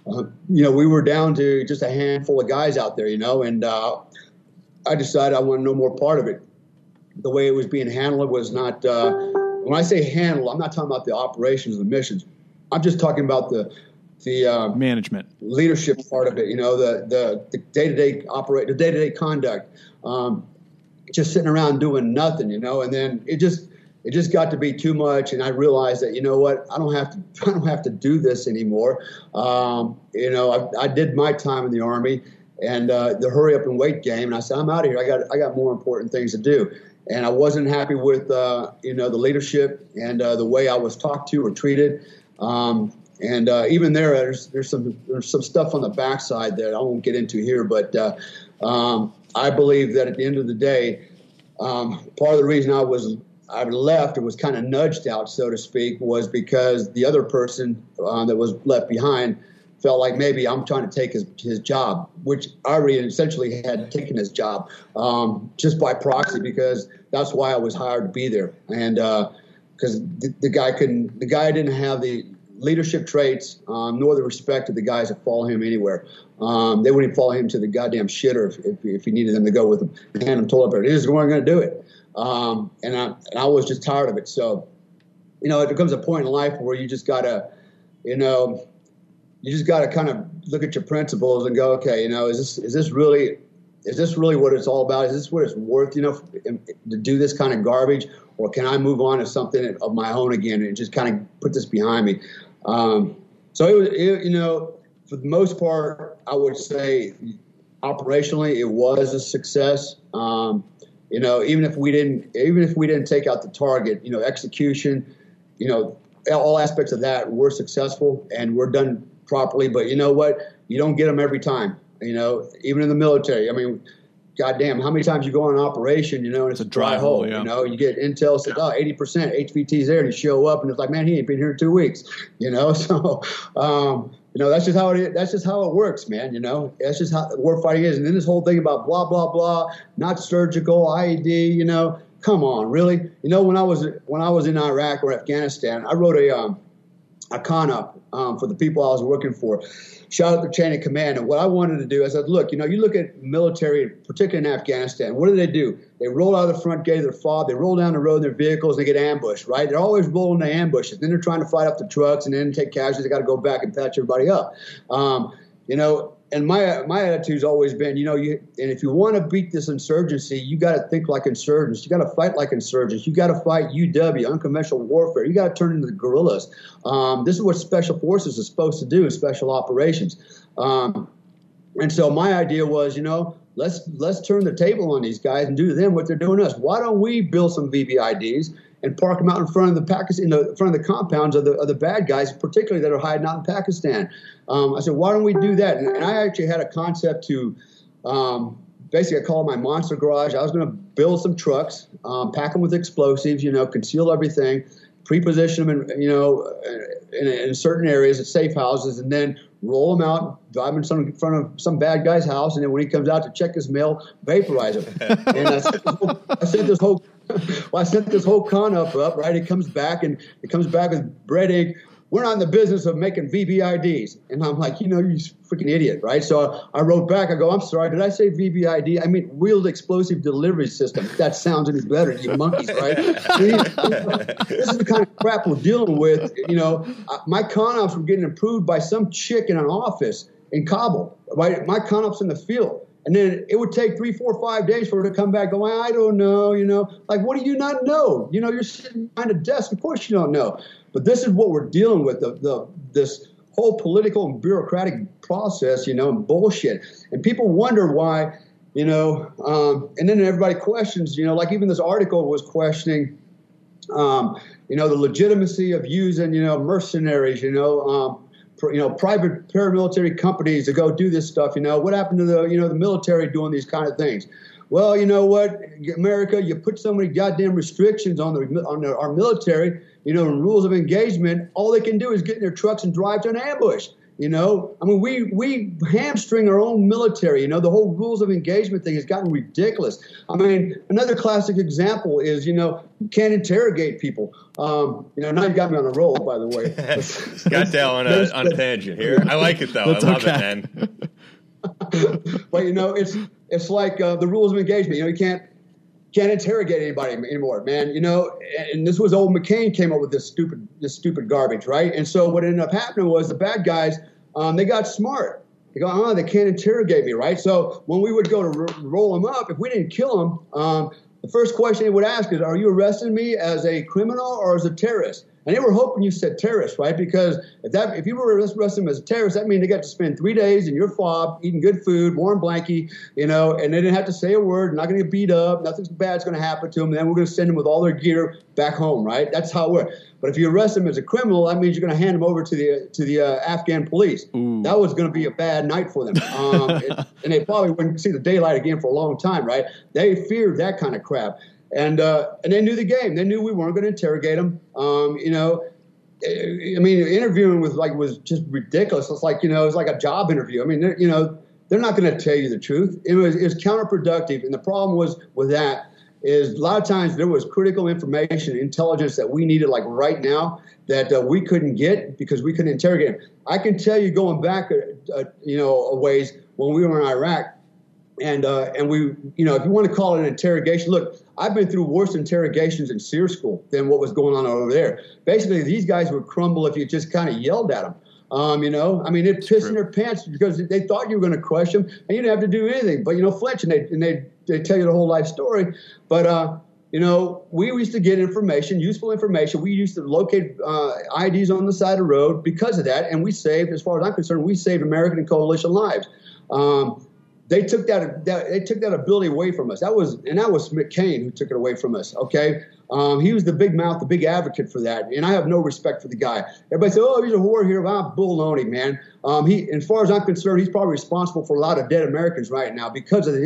We were down to just a handful of guys out there, and I decided I wanted no more part of it. The way it was being handled was not when I say handle, I'm not talking about the operations of the missions. I'm just talking about the management, leadership part of it. The day-to-day the day-to-day conduct. Just sitting around doing nothing, and then it just got to be too much, and I realized that I don't have to do this anymore. I did my time in the Army, and the hurry up and wait game, and I said I'm out of here. I got more important things to do. And I wasn't happy with, the leadership and the way I was talked to or treated. Even there's some stuff on the backside that I won't get into here. But I believe that at the end of the day, part of the reason I left or was kind of nudged out, so to speak, was because the other person that was left behind felt like maybe I'm trying to take his job, which I already essentially had taken his job just by proxy, because that's why I was hired to be there. And because the guy didn't have the leadership traits nor the respect of the guys that follow him anywhere. They wouldn't follow him to the goddamn shitter if he needed them to go with him. And hand him told up there, this is where I'm going to do it. And I was just tired of it. So, it becomes a point in life where you just gotta, kind of look at your principles and go, okay, is this really what it's all about? Is this what it's worth, to do this kind of garbage, or can I move on to something of my own again and just kind of put this behind me? So it was, for the most part, I would say operationally it was a success. Even if we didn't take out the target, execution, all aspects of that were successful and were done properly. But you know what? You don't get them every time. Even in the military. I mean, goddamn, how many times you go on an operation, and it's a dry hole, yeah. You get intel says, 80% HVT's there, and you show up, and it's like, man, he ain't been here in 2 weeks, so, that's just how it is. That's just how it works, man. That's just how war fighting is. And then this whole thing about blah, blah, blah, not surgical, IED, come on, really? When I was in Iraq or Afghanistan, I wrote a con-up for the people I was working for. Shout out to chain of command. And what I wanted to do, I said, look, you look at military, particularly in Afghanistan, what do? They roll out of the front gate of their fob, they roll down the road in their vehicles, they get ambushed, right? They're always rolling the ambushes. Then they're trying to fight up the trucks and then take casualties. They got to go back and patch everybody up. And my attitude's always been, and if you want to beat this insurgency, you got to think like insurgents. You got to fight like insurgents. You got to fight UW, unconventional warfare. You got to turn into the guerrillas. This is what special forces is supposed to do in special operations. And so my idea was, let's turn the table on these guys and do to them what they're doing to us. Why don't we build some VVIDs and park them out in front of the front of the compounds of the bad guys, particularly that are hiding out in Pakistan? I said, why don't we do that? And I actually had a concept to basically I call it my monster garage. I was going to build some trucks, pack them with explosives, conceal everything, pre-position them in certain areas at safe houses, and then roll them out, drive them in front of some bad guy's house, and then when he comes out to check his mail, vaporize him. And I sent this whole con up, right? It comes back with bread ink. We're not in the business of making VVIDs. And I'm like, you freaking idiot, right? So I wrote back, I go, I'm sorry, did I say VVID? I mean, wheeled explosive delivery system. That sounds any better, you monkeys, right? This is the kind of crap we're dealing with. My con-ops were getting approved by some chick in an office in Kabul, right? My con-ops in the field. And then it would take 3, 4, 5 days for her to come back going, I don't know, like, what do you not know? You're sitting behind a desk. Of course you don't know. But this is what we're dealing with, this whole political and bureaucratic process, and bullshit. And people wonder why, and then everybody questions, like even this article was questioning, the legitimacy of using, mercenaries, private paramilitary companies to go do this stuff. What happened to the military doing these kind of things? Well, you know what, America, you put so many goddamn restrictions on our military, and rules of engagement. All they can do is get in their trucks and drive to an ambush. I mean, we hamstring our own military. The whole rules of engagement thing has gotten ridiculous. I mean, another classic example is, you can't interrogate people. Now you got me on a roll, by the way. Got Dale on a tangent here. I like it, though. I love it, man. But, it's like the rules of engagement. You can't interrogate anybody anymore, man. And this was old McCain came up with this stupid garbage, right? And so what ended up happening was the bad guys, they got smart. They go, they can't interrogate me, right? So when we would go to roll them up, if we didn't kill them, the first question they would ask is, are you arresting me as a criminal or as a terrorist? And they were hoping you said terrorist, right? Because if you were arresting them as a terrorist, that means they got to spend 3 days in your fob, eating good food, warm blankie, and they didn't have to say a word, not going to get beat up, nothing bad's going to happen to them, and then we're going to send them with all their gear back home, right? That's how it works. But if you arrest them as a criminal, that means you're going to hand them over to the Afghan police. Ooh. That was going to be a bad night for them. And they probably wouldn't see the daylight again for a long time, right? They feared that kind of crap. And they knew the game. They knew we weren't going to interrogate them. Interviewing was just ridiculous. It's like, it's like a job interview. I mean, they're not going to tell you the truth. It was counterproductive. And the problem was with that is a lot of times there was critical information, intelligence that we needed like right now that we couldn't get because we couldn't interrogate them. I can tell you going back, a ways when we were in Iraq, and we, if you want to call it an interrogation, look, I've been through worse interrogations in SEER school than what was going on over there. Basically, these guys would crumble if you just kind of yelled at them. They'd piss in their pants because they thought you were going to crush them, and you didn't have to do anything. But flinch, and they tell you the whole life story. But we used to get information, useful information. We used to locate IDs on the side of the road because of that, and we saved, as far as I'm concerned, we saved American and coalition lives. They took that ability away from us. That was McCain who took it away from us. Okay, he was the big mouth, the big advocate for that, and I have no respect for the guy. Everybody said, "Oh, he's a war hero." Well, baloney, man. As far as I'm concerned, he's probably responsible for a lot of dead Americans right now because of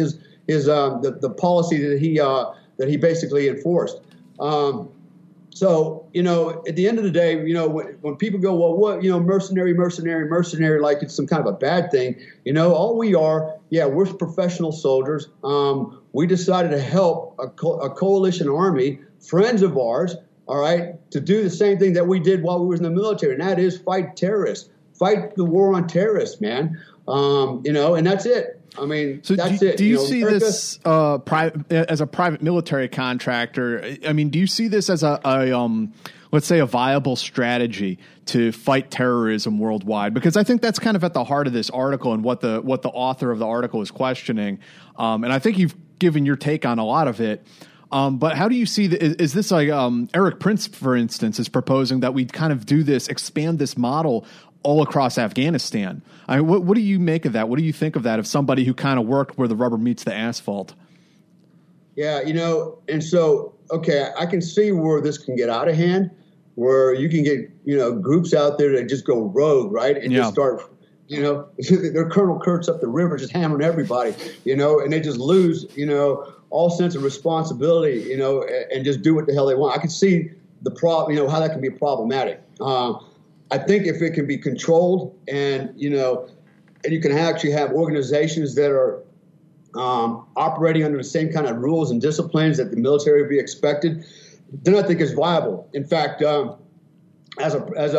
the policy that he basically enforced. So, at the end of the day, when people go, well, what, mercenary, like it's some kind of a bad thing, all we are, we're professional soldiers. We decided to help a coalition army, friends of ours, all right, to do the same thing that we did while we was in the military, and that is fight terrorists, fight the war on terrorists, man. And that's it. I mean, so that's it. Do you see this as a private military contractor? I mean, do you see this as let's say a viable strategy to fight terrorism worldwide? Because I think that's kind of at the heart of this article and what the author of the article is questioning. And I think you've given your take on a lot of it. But how do you see is this like Eric Prince, for instance, is proposing that we kind of do this, expand this model all across Afghanistan? I mean, what do you make of that? What do you think of that, of somebody who kind of worked where the rubber meets the asphalt? Yeah, and so, okay, I can see where this can get out of hand, where you can get, groups out there that just go rogue, right? And just start, they're Colonel Kurtz up the river just hammering everybody, and they just lose, all sense of responsibility, and just do what the hell they want. I can see the problem, how that can be problematic. I think if it can be controlled and you can actually have organizations that are operating under the same kind of rules and disciplines that the military would be expected, then I think it's viable. In fact, as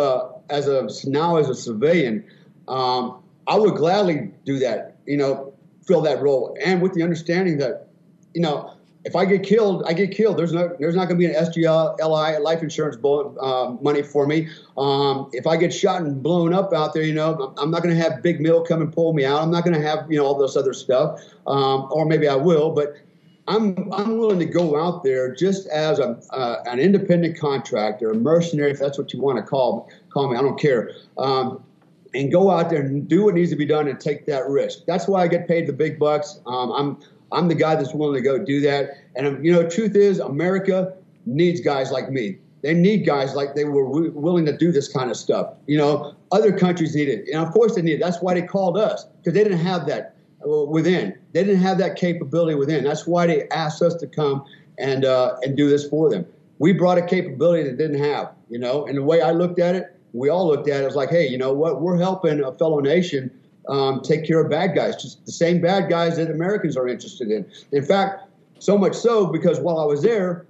a civilian, I would gladly do that, fill that role, and with the understanding that, if I get killed, I get killed. There's not going to be an SGLI life insurance money for me. If I get shot and blown up out there, I'm not going to have Big Mill come and pull me out. I'm not going to have all this other stuff, or maybe I will. But I'm willing to go out there just as an independent contractor, a mercenary, if that's what you want to call me. I don't care. And go out there and do what needs to be done and take that risk. That's why I get paid the big bucks. I'm the guy that's willing to go do that. And, truth is, America needs guys like me. They need guys like they were willing to do this kind of stuff. Other countries need it. And, of course, they need it. That's why they called us, because they didn't have that within. They didn't have that capability within. That's why they asked us to come and do this for them. We brought a capability they didn't have, And the way I looked at it, we all looked at it, was like, hey, you know what? We're helping a fellow nation take care of bad guys, just the same bad guys that Americans are interested in. In fact, so much so because while I was there,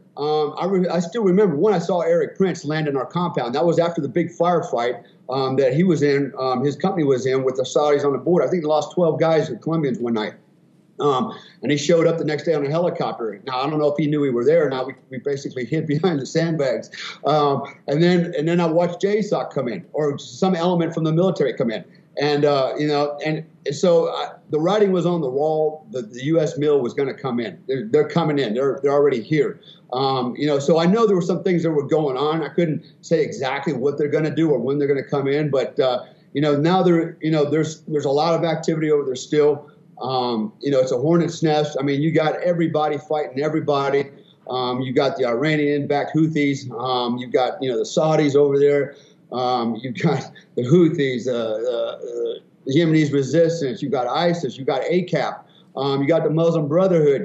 I still remember when I saw Eric Prince land in our compound. That was after the big firefight that he was in, his company was in with the Saudis on the border. I think they lost 12 guys with Colombians one night. And he showed up the next day on a helicopter. Now, I don't know if he knew we were there or not. We basically hid behind the sandbags. And then I watched JSOC come in, or some element from the military come in. And, and so the writing was on the wall. The U.S. mill was going to come in. They're coming in. They're already here. So I know there were some things that were going on. I couldn't say exactly what they're going to do or when they're going to come in. But, now there's a lot of activity over there still. It's a hornet's nest. I mean, you got everybody fighting everybody. You got the Iranian-backed Houthis. You've got, the Saudis over there. You've got the Houthis, the Yemenis resistance. You've got ISIS. You've got ACAP. You got the Muslim Brotherhood.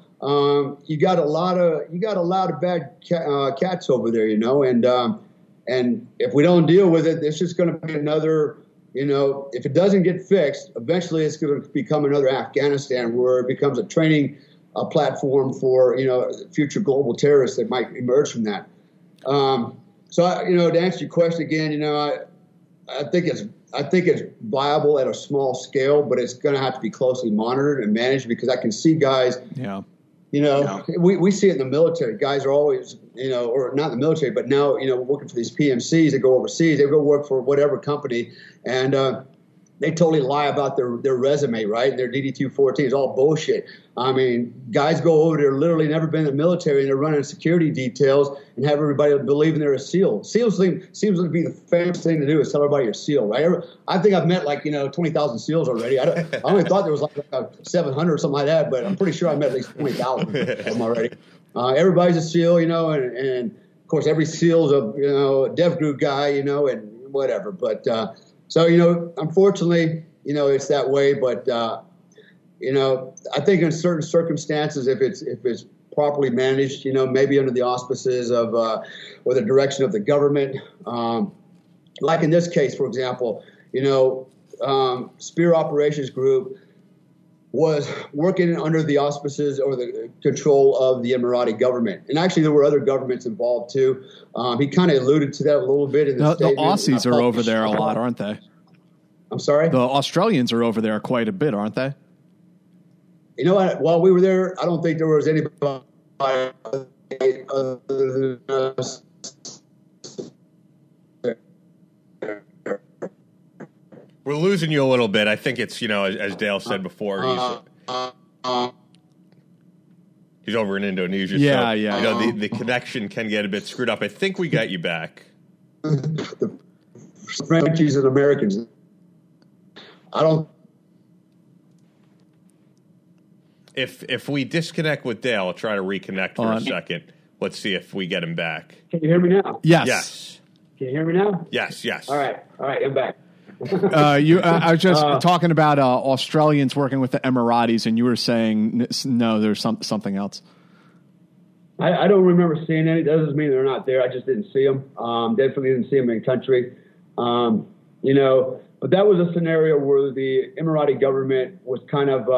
You got a lot of bad cats over there. And if we don't deal with it, it's just going to be another. If it doesn't get fixed, eventually it's going to become another Afghanistan, where it becomes a training platform for future global terrorists that might emerge from that. So, to answer your question again, I think it's viable at a small scale, but it's going to have to be closely monitored and managed, because I can see guys. Yeah. We see it in the military. Guys are always, or not in the military, but now, working for these PMCs that go overseas. They go work for whatever company, and they totally lie about their resume, right? Their DD-214 is all bullshit. I mean, guys go over there, literally never been in the military, and they're running security details and have everybody believing they're a SEAL. SEALs seems to be the famous thing to do, is tell everybody you're a SEAL, right? I think I've met 20,000 SEALs already. I only thought there was like 700 or something like that, but I'm pretty sure I met at least 20,000 of them already. Everybody's a SEAL, and of course every SEAL's a Dev Group guy, and whatever. But so unfortunately, it's that way. But I think in certain circumstances, if it's properly managed, maybe under the auspices of or the direction of the government, like in this case, for example, Spear Operations Group was working under the auspices or the control of the Emirati government. And actually, there were other governments involved, too. He kind of alluded to that a little bit in the statement. The Aussies are over there a lot, aren't they? I'm sorry? The Australians are over there quite a bit, aren't they? You know what? While we were there, I don't think there was anybody other than us. We're losing you a little bit. I think it's, as Dale said before, he's over in Indonesia. Yeah, so, yeah. The connection can get a bit screwed up. I think we got you back. The Frenchies and Americans. I don't. If we disconnect with Dale, I'll try to reconnect for a second. Let's see if we get him back. Can you hear me now? Yes. Can you hear me now? Yes. All right, I'm back. I was just talking about Australians working with the Emiratis, and you were saying no, there's something else. I don't remember seeing any. That doesn't mean they're not there. I just didn't see them. Definitely didn't see them in country. But that was a scenario where the Emirati government was kind of,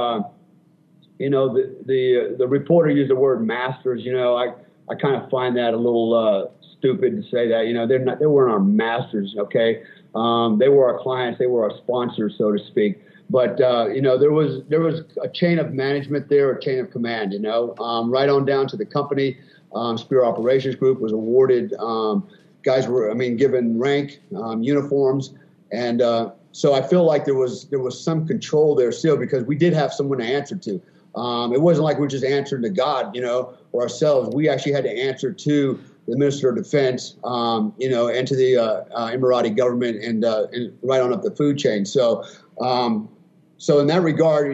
the reporter used the word masters. I kind of find that a little stupid to say that. They weren't our masters. Okay. They were our clients. They were our sponsors, so to speak. But, there was a chain of management there, a chain of command, right on down to the company. Spear Operations Group was awarded, guys were, given rank, uniforms. And so I feel like there was some control there still because we did have someone to answer to. It wasn't like we just answered to God, or ourselves. We actually had to answer to the Minister of Defense, and to the Emirati government and right on up the food chain. So in that regard,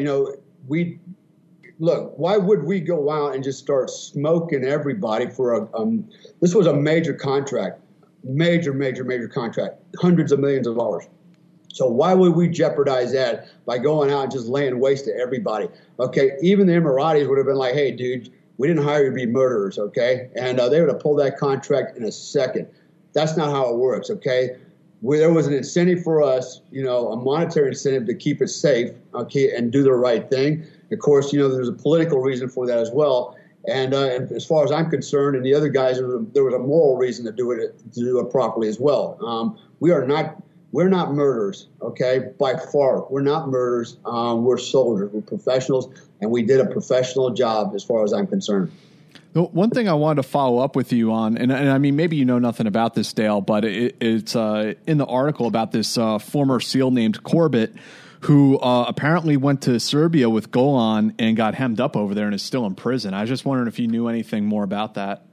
why would we go out and just start smoking everybody for this was a major contract, major contract, hundreds of millions of dollars. So why would we jeopardize that by going out and just laying waste to everybody? Okay, even the Emiratis would have been like, hey, dude, we didn't hire you to be murderers, okay? And they would have pulled that contract in a second. That's not how it works, okay? There was an incentive for us, a monetary incentive to keep it safe, okay, and do the right thing. Of course, there's a political reason for that as well. And as far as I'm concerned, and the other guys, there was a moral reason to do it properly as well. We're not murderers, okay? By far, we're not murderers. We're soldiers. We're professionals, and we did a professional job as far as I'm concerned. The one thing I wanted to follow up with you on, and maybe you know nothing about this, Dale, but it's in the article about this former SEAL named Corbett, who apparently went to Serbia with Golan and got hemmed up over there and is still in prison. I was just wondering if you knew anything more about that.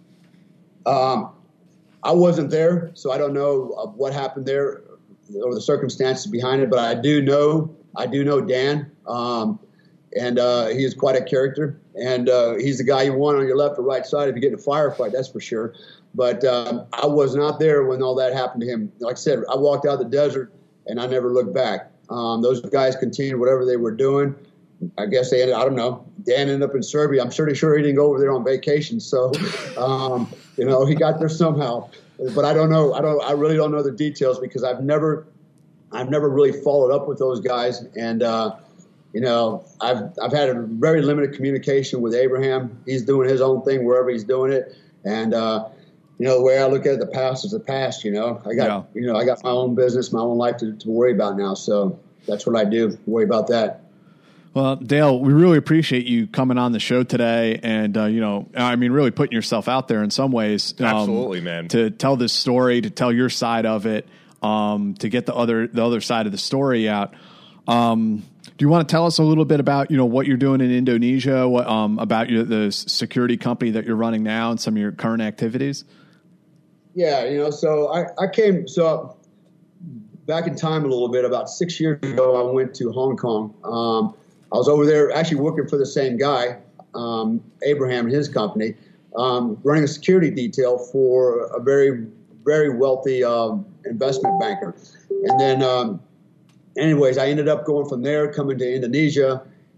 I wasn't there, so I don't know what happened there or the circumstances behind it, but I do know Dan, and he is quite a character, and he's the guy you want on your left or right side if you get in a firefight, that's for sure. But I was not there when all that happened to him. Like I said, I walked out the desert, and I never looked back. Those guys continued whatever they were doing. I guess they ended, I don't know, Dan ended up in Serbia. I'm pretty sure he didn't go over there on vacation, so, he got there somehow. But I don't know. I really don't know the details because I've never really followed up with those guys. And, I've had a very limited communication with Abraham. He's doing his own thing wherever he's doing it. And, the way I look at it, the past is the past, I got my own business, my own life to worry about now. So that's what I do, worry about that. Well, Dale, we really appreciate you coming on the show today and, really putting yourself out there in some ways. Absolutely, man. To tell this story, to tell your side of it, to get the other side of the story out. Do you want to tell us a little bit about, what you're doing in Indonesia, about the security company that you're running now and some of your current activities? Yeah, so I came back in time a little bit. About 6 years ago, I went to Hong Kong. I was over there actually working for the same guy, Abraham and his company, running a security detail for a very, very wealthy investment banker. And then, anyways, I ended up going from there, coming to Indonesia.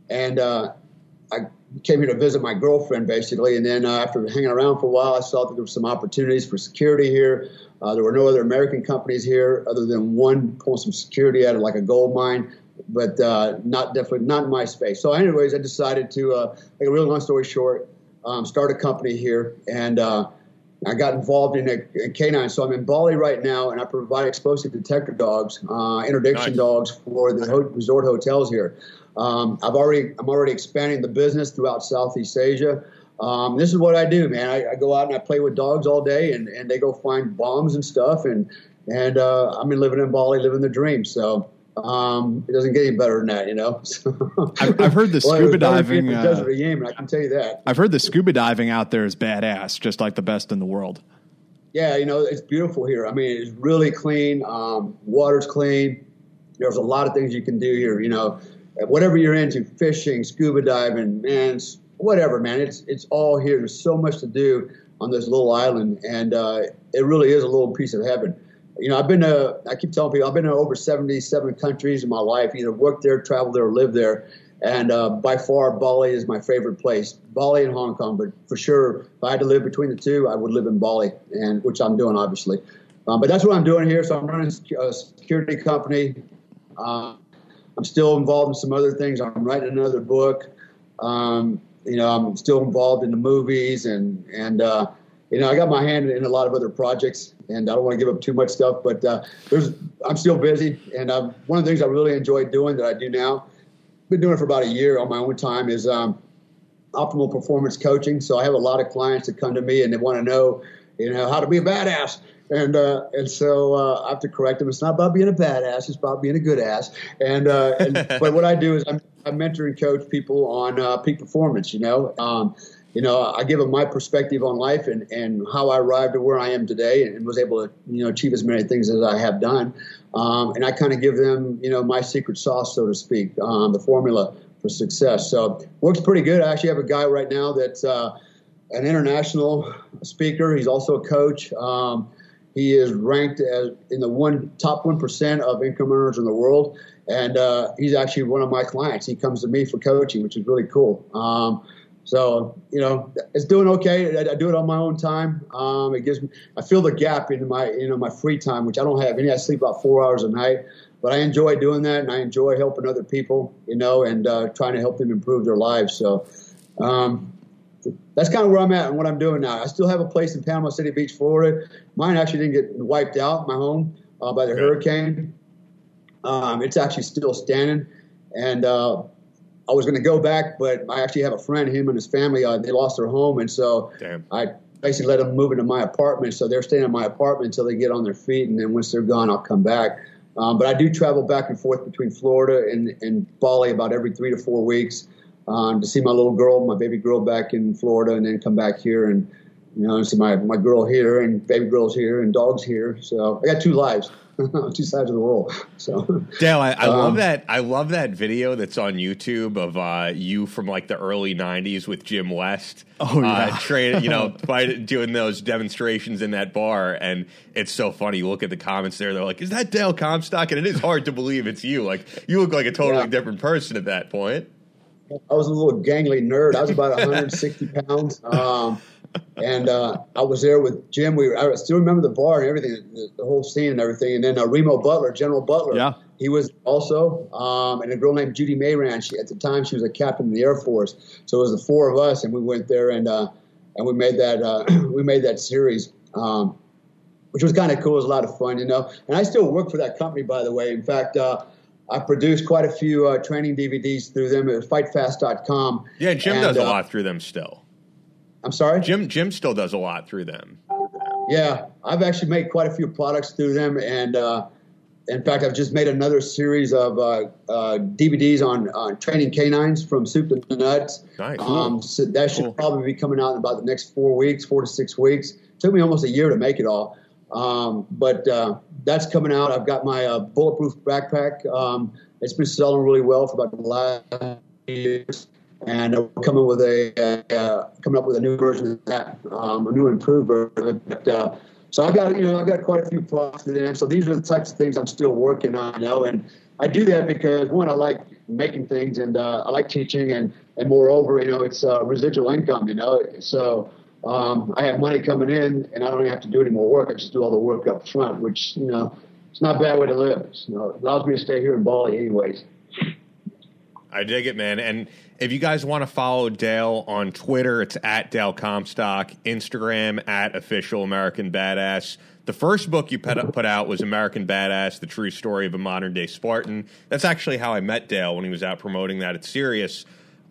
and I came here to visit my girlfriend, basically. And then after hanging around for a while, I saw that there were some opportunities for security here. There were no other American companies here other than one pulling some security out of like a gold mine, but not in my space. So anyways, I decided to, make a real long story short, start a company here. And I got involved in canine. So I'm in Bali right now, and I provide explosive detector dogs, interdiction dogs for the resort hotels here. I'm already expanding the business throughout Southeast Asia. This is what I do, man. I go out and I play with dogs all day, and they go find bombs and stuff. And I'm living in Bali, living the dream. So it doesn't get any better than that, you know. I've heard the scuba diving. Desert of Yemen, I can tell you that. I've heard the scuba diving out there is badass, just like the best in the world. Yeah, you know, it's beautiful here. I mean, it's really clean. Water's clean. There's a lot of things you can do here, you know. Whatever you're into, fishing, scuba diving, man, whatever, man. It's all here. There's so much to do on this little island, and it really is a little piece of heaven. You know, I keep telling people, I've been to over 77 countries in my life, either worked there, traveled there, or lived there. And by far, Bali is my favorite place. Bali and Hong Kong, but for sure, if I had to live between the two, I would live in Bali, and which I'm doing, obviously. But that's what I'm doing here. So I'm running a security company. I'm still involved in some other things. I'm writing another book. You know, I'm still involved in the movies, and you know, I got my hand in a lot of other projects, and I don't want to give up too much stuff, but I'm still busy. And one of the things I really enjoy doing that I do now, been doing it for about a year on my own time, is optimal performance coaching. So I have a lot of clients that come to me and they want to know, you know, how to be a badass. And so I have to correct them. It's not about being a badass. It's about being a good ass. But what I do is I mentor and coach people on peak performance, you know. You know, I give them my perspective on life and how I arrived at where I am today and was able to, you know, achieve as many things as I have done. And I kind of give them, you know, my secret sauce, so to speak, the formula for success. So works pretty good. I actually have a guy right now that's an international speaker. He's also a coach. He is ranked as in the top 1% of income earners in the world. And he's actually one of my clients. He comes to me for coaching, which is really cool. So, you know, it's doing okay. I do it on my own time. It gives me, I fill the gap in my, you know, my free time, which I don't have any. I sleep about 4 hours a night, but I enjoy doing that, and I enjoy helping other people, you know, and trying to help them improve their lives. So that's kind of where I'm at and what I'm doing now. I still have a place in Panama City Beach, Florida. Mine actually didn't get wiped out, my home, by the hurricane. It's actually still standing, and I was going to go back, but I actually have a friend, him and his family, they lost their home. And so I basically let them move into my apartment. So they're staying in my apartment until they get on their feet. And then once they're gone, I'll come back. But I do travel back and forth between Florida and Bali about every 3 to 4 weeks to see my little girl, my baby girl back in Florida, and then come back here and, you know, see my girl here and baby girl's here and dog's here. So I got 2 lives. 2 sides of the world. So Dale, I love that. I love that video that's on YouTube of you from like the early '90s with Jim West. Oh yeah, training, you know, doing those demonstrations in that bar, and it's so funny. You look at the comments there; they're like, "Is that Dale Comstock?" And it is hard to believe it's you. Like you look like a totally different person at that point. I was a little gangly nerd. I was about 160 pounds. And I was there with Jim. I still remember the bar and everything, the whole scene and everything. And then Remo Butler, General Butler, he was also, and a girl named Judy Mayran. At the time, she was a captain in the Air Force. So it was the 4 of us, and we went there and we made that series, which was kind of cool. It was a lot of fun, you know. And I still work for that company, by the way. In fact, I produced quite a few training DVDs through them at FightFast.com. Yeah, Jim does a lot through them still. I'm sorry? Jim still does a lot through them. Yeah, I've actually made quite a few products through them, and in fact, I've just made another series of DVDs on training canines from soup to nuts. Nice. So that should probably be coming out in about the next 4 weeks, 4 to 6 weeks. It took me almost a year to make it all, but that's coming out. I've got my bulletproof backpack. It's been selling really well for about the last years. And we're coming up with a new version of that, a new improved version. But, so I've got quite a few products in there. So these are the types of things I'm still working on, you know. And I do that because one, I like making things, and I like teaching, and moreover, it's residual income, so I have money coming in, and I don't even have to do any more work. I just do all the work up front, which, it's not a bad way to live. It allows me to stay here in Bali anyways. I dig it, man. And if you guys want to follow Dale on Twitter, it's at Dale Comstock, Instagram at Official American Badass. The first book you put out was American Badass, The True Story of a Modern Day Spartan. That's actually how I met Dale when he was out promoting that at Sirius.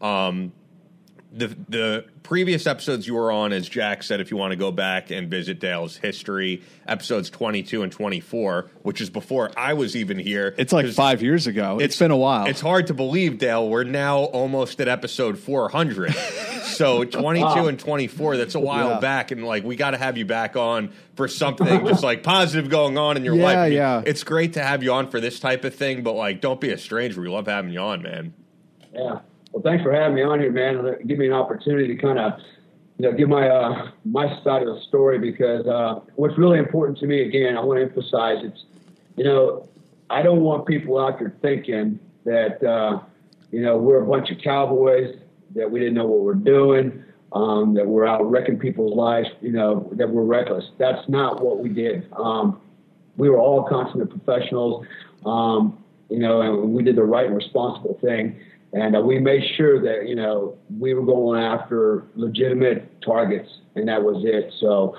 The previous episodes you were on, as Jack said, if you want to go back and visit Dale's history, episodes 22 and 24, which is before I was even here. It's like 5 years ago. It's been a while. It's hard to believe, Dale. We're now almost at episode 400. So 22 and 24, that's a while back. And, we got to have you back on for something just, positive going on in your life. Yeah. It's great to have you on for this type of thing, but, don't be a stranger. We love having you on, man. Yeah. Well, thanks for having me on here, man. Give me an opportunity to kind of, give my side of the story, because what's really important to me, again, I want to emphasize, it's, I don't want people out there thinking that, we're a bunch of cowboys, that we didn't know what we're doing, that we're out wrecking people's lives, that we're reckless. That's not what we did. We were all consummate professionals, and we did the right and responsible thing. And we made sure that, we were going after legitimate targets, and that was it. So,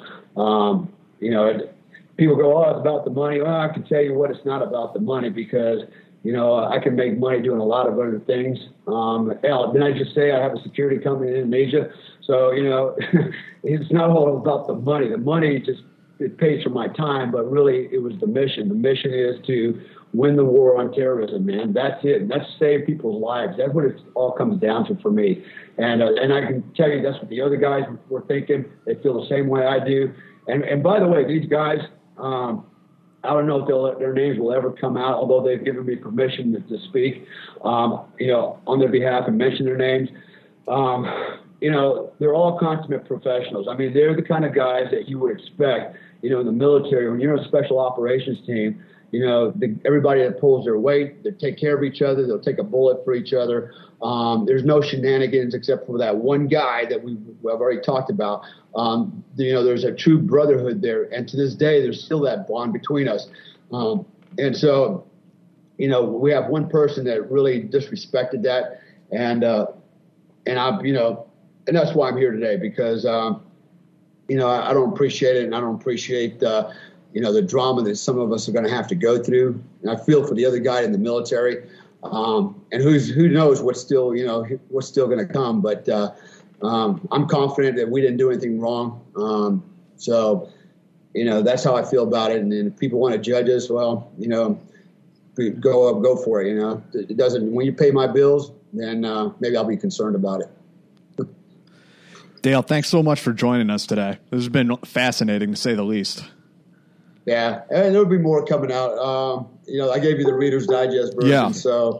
people go, oh, it's about the money. Well, I can tell you what, it's not about the money, because, I can make money doing a lot of other things. Hell, didn't I just say I have a security company in Indonesia? So, it's not all about the money. The money it pays for my time, but really it was the mission. The mission is to win the war on terrorism, man. That's it. That's to save people's lives. That's what it all comes down to for me. And I can tell you that's what the other guys were thinking. They feel the same way I do. And by the way, these guys, I don't know if their names will ever come out, although they've given me permission to speak, on their behalf and mention their names. They're all consummate professionals. I mean, they're the kind of guys that you would expect, in the military. When you're a special operations team, everybody that pulls their weight, they take care of each other. They'll take a bullet for each other. There's no shenanigans except for that one guy that we've already talked about. There's a true brotherhood there. And to this day, there's still that bond between us. And so, we have one person that really disrespected that. And that's why I'm here today, because, I don't appreciate it. And I don't appreciate, the drama that some of us are going to have to go through. And I feel for the other guy in the military, and who knows what's still going to come. But I'm confident that we didn't do anything wrong. So, that's how I feel about it. And if people want to judge us, well, go for it. It doesn't. When you pay my bills, then maybe I'll be concerned about it. Dale, thanks so much for joining us today. This has been fascinating, to say the least. Yeah, and there'll be more coming out. I gave you the Reader's Digest version, so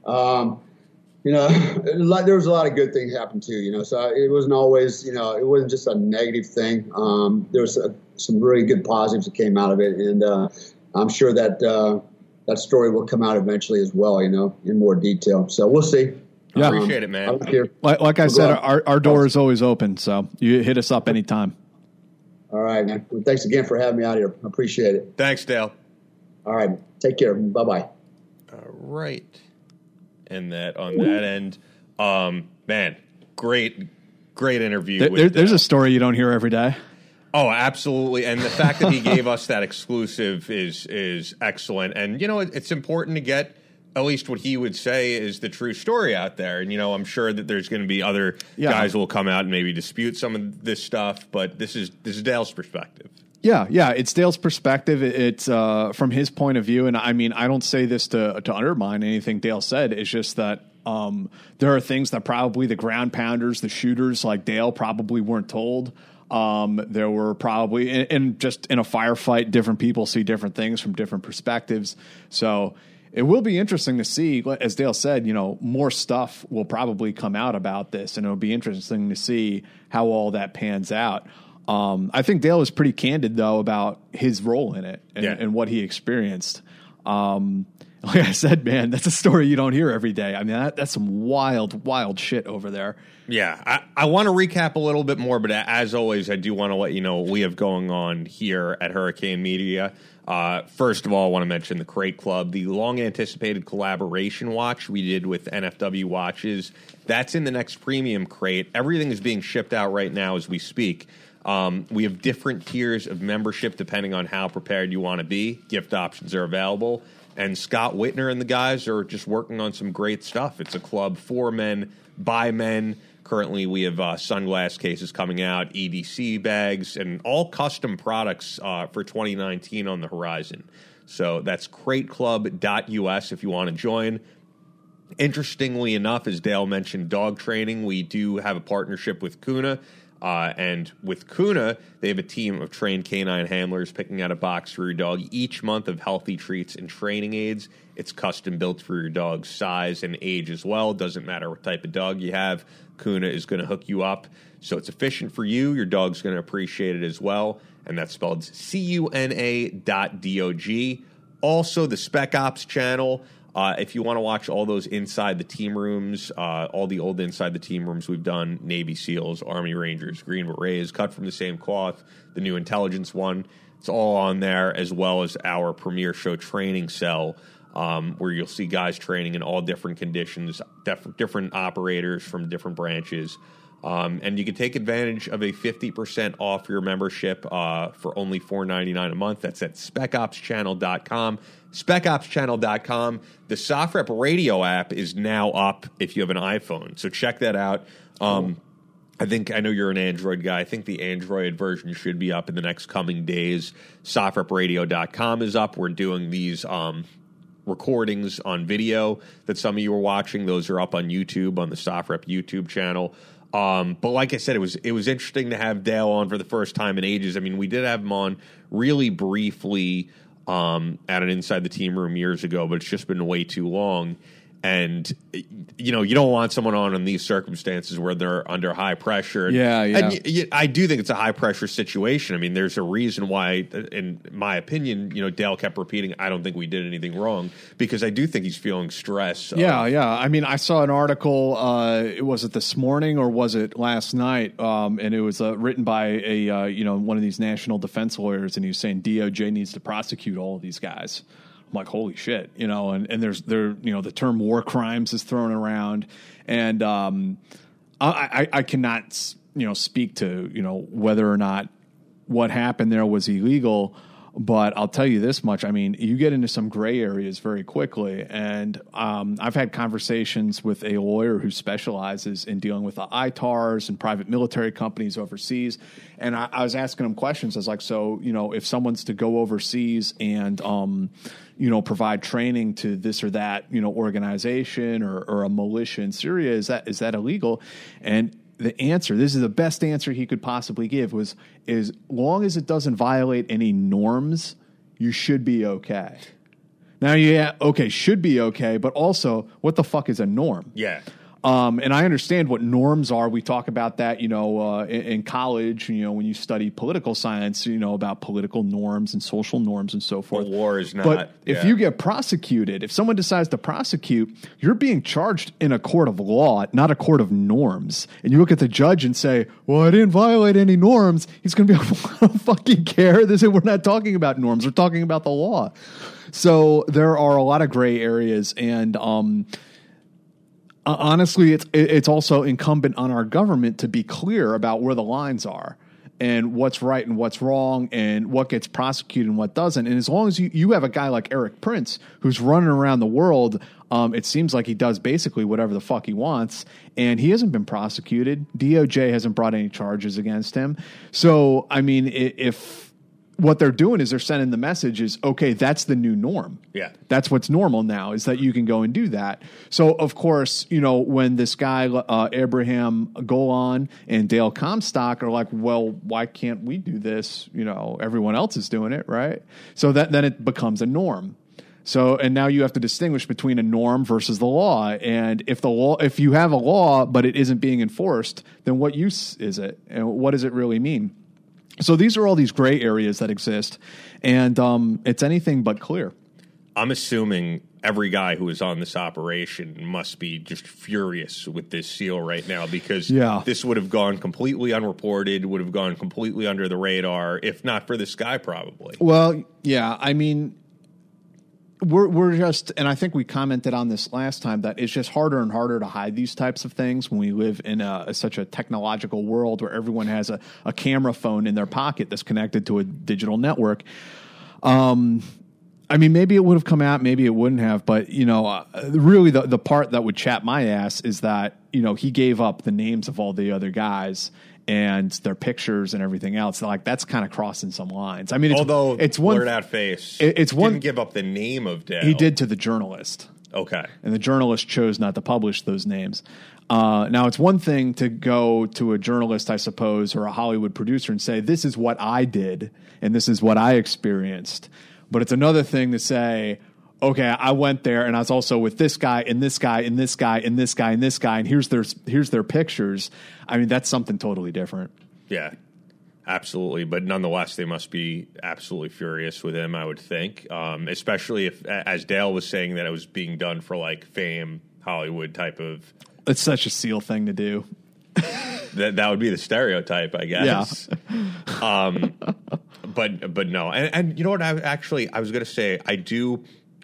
there was a lot of good things happened too. So it wasn't always, it wasn't just a negative thing. There was some really good positives that came out of it, and I'm sure that that story will come out eventually as well. In more detail. So we'll see. Yeah, appreciate it, man. Like I said, our door is always open, so you hit us up anytime. All right, man. Well, thanks again for having me out here. I appreciate it. Thanks, Dale. All right. Take care. Bye-bye. All right. And that on that end, man, great interview. There's a story you don't hear every day. Oh, absolutely. And the fact that he gave us that exclusive is excellent. And, it's important to get at least what he would say is the true story out there. And, I'm sure that there's going to be other guys who will come out and maybe dispute some of this stuff, but this is Dale's perspective. Yeah, it's Dale's perspective. It's from his point of view. And I mean, I don't say this to undermine anything Dale said. It's just that there are things that probably the ground pounders, the shooters like Dale probably weren't told. There were probably, and just in a firefight, different people see different things from different perspectives. So it will be interesting to see, as Dale said, more stuff will probably come out about this, and it'll be interesting to see how all that pans out. I think Dale was pretty candid, though, about his role in it and what he experienced. Like I said, man, that's a story you don't hear every day. I mean, that's some wild shit over there. Yeah, I want to recap a little bit more, but as always, I do want to let you know what we have going on here at Hurricane Media. First of all, I want to mention the Crate Club, the long-anticipated collaboration watch we did with NFW Watches. That's in the next premium crate. Everything is being shipped out right now as we speak. We have different tiers of membership depending on how prepared you want to be. Gift options are available. And Scott Whitner and the guys are just working on some great stuff. It's a club for men, by men. Currently, we have sunglass cases coming out, EDC bags, and all custom products for 2019 on the horizon. So that's crateclub.us if you want to join. Interestingly enough, as Dale mentioned, dog training, we do have a partnership with Kuna. And with Kuna, they have a team of trained canine handlers picking out a box for your dog each month of healthy treats and training aids. It's custom built for your dog's size and age as well. Doesn't matter what type of dog you have. Kuna is going to hook you up. So it's efficient for you. Your dog's going to appreciate it as well. And that's spelled CUNA.DOG. Also, the Spec Ops channel. If you want to watch all those inside the team rooms, all the old inside the team rooms we've done, Navy SEALs, Army Rangers, Green Berets, cut from the same cloth, the new intelligence one, it's all on there, as well as our Premier Show training cell, where you'll see guys training in all different conditions, different operators from different branches. And you can take advantage of a 50% off your membership for only $4.99 a month. That's at specopschannel.com. Specopschannel.com. The SOFREP radio app is now up if you have an iPhone. So check that out. I know you're an Android guy. I think the Android version should be up in the next coming days. SOFREPradio.com is up. We're doing these recordings on video that some of you are watching. Those are up on YouTube, on the SOFREP YouTube channel. But like I said, it was interesting to have Dale on for the first time in ages. I mean, we did have him on really briefly at an Inside the Team Room years ago, but it's just been way too long. And, you know, you don't want someone on in these circumstances where they're under high pressure. Yeah. And I do think it's a high-pressure situation. I mean, there's a reason why, in my opinion, you know, Dale kept repeating, I don't think we did anything wrong, because I do think he's feeling stress. Yeah. I mean, I saw an article, was it this morning or was it last night? And it was written by one of these national defense lawyers, and he was saying DOJ needs to prosecute all of these guys. I'm like, holy shit, you know, and there's the term war crimes is thrown around, and I cannot, speak to, whether or not what happened there was illegal, but I'll tell you this much. I mean, you get into some gray areas very quickly, and I've had conversations with a lawyer who specializes in dealing with the ITARs and private military companies overseas, and I was asking him questions. I was like, so, if someone's to go overseas and provide training to this or that, organization or a militia in Syria, is that illegal? And the answer, this is the best answer he could possibly give, was, as long as it doesn't violate any norms, you should be okay. Now, should be okay, but also, what the fuck is a norm? Yeah. And I understand what norms are. We talk about that, in college, when you study political science, about political norms and social norms and so forth. Well, war is not. But if you get prosecuted, if someone decides to prosecute, you're being charged in a court of law, not a court of norms. And you look at the judge and say, well, I didn't violate any norms. He's going to be like, I don't fucking care. We're not talking about norms. We're talking about the law. So there are a lot of gray areas, and honestly, it's also incumbent on our government to be clear about where the lines are and what's right and what's wrong and what gets prosecuted and what doesn't. And as long as you have a guy like Eric Prince who's running around the world, it seems like he does basically whatever the fuck he wants, and he hasn't been prosecuted. DOJ hasn't brought any charges against him. So, I mean, if what they're doing is they're sending the message is, okay, that's the new norm. Yeah. That's what's normal now, is that you can go and do that. So, of course, when this guy, Abraham Golan and Dale Comstock are like, well, why can't we do this? Everyone else is doing it, right? So then it becomes a norm. So, and now you have to distinguish between a norm versus the law. And if you have a law, but it isn't being enforced, then what use is it? And what does it really mean? So these are all these gray areas that exist, and it's anything but clear. I'm assuming every guy who is on this operation must be just furious with this seal right now, because this would have gone completely unreported, would have gone completely under the radar, if not for this guy, probably. Well, yeah, I mean, we're just, and I think we commented on this last time, that it's just harder and harder to hide these types of things when we live in such a technological world where everyone has a camera phone in their pocket that's connected to a digital network. I mean, maybe it would have come out, maybe it wouldn't have, but, really the part that would chap my ass is that, he gave up the names of all the other guys and their pictures and everything else. Like, that's kind of crossing some lines. I mean, it's one blurred out face. It's one didn't give up the name of Dale. He did to the journalist. Okay. And the journalist chose not to publish those names. Now, it's one thing to go to a journalist, I suppose, or a Hollywood producer and say, this is what I did and this is what I experienced. But it's another thing to say, okay, I went there and I was also with this guy and this guy and this guy and this guy and this guy, and here's their pictures. I mean, that's something totally different. Yeah, absolutely. But nonetheless, they must be absolutely furious with him, I would think, especially if, as Dale was saying, that it was being done for like fame, Hollywood type of. It's such a SEAL thing to do. That would be the stereotype, I guess. Yeah. But no, and you know what? I was going to say, I do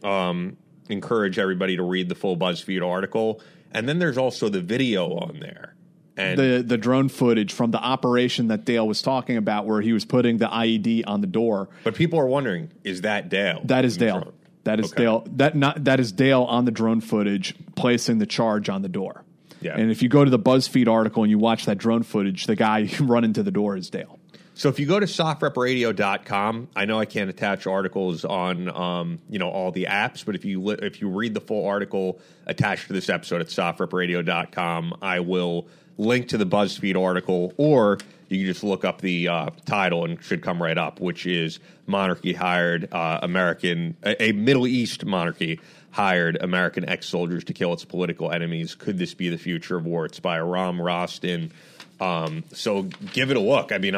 encourage everybody to read the full BuzzFeed article, and then there's also the video on there, and the drone footage from the operation that Dale was talking about, where he was putting the IED on the door. But people are wondering, is that Dale? That is Dale. Drone? That is okay. Dale. That is Dale on the drone footage placing the charge on the door. Yeah. And if you go to the BuzzFeed article and you watch that drone footage, the guy running to the door is Dale. So if you go to SoftRepRadio.com, I know I can't attach articles on all the apps, but if you read the full article attached to this episode at SoftRepRadio.com, I will link to the BuzzFeed article, or you can just look up the title and it should come right up, which is Monarchy Hired a Middle East monarchy hired American ex-soldiers to kill its political enemies. Could this be the future of war? It's by Aram Rostin. So give it a look. I mean,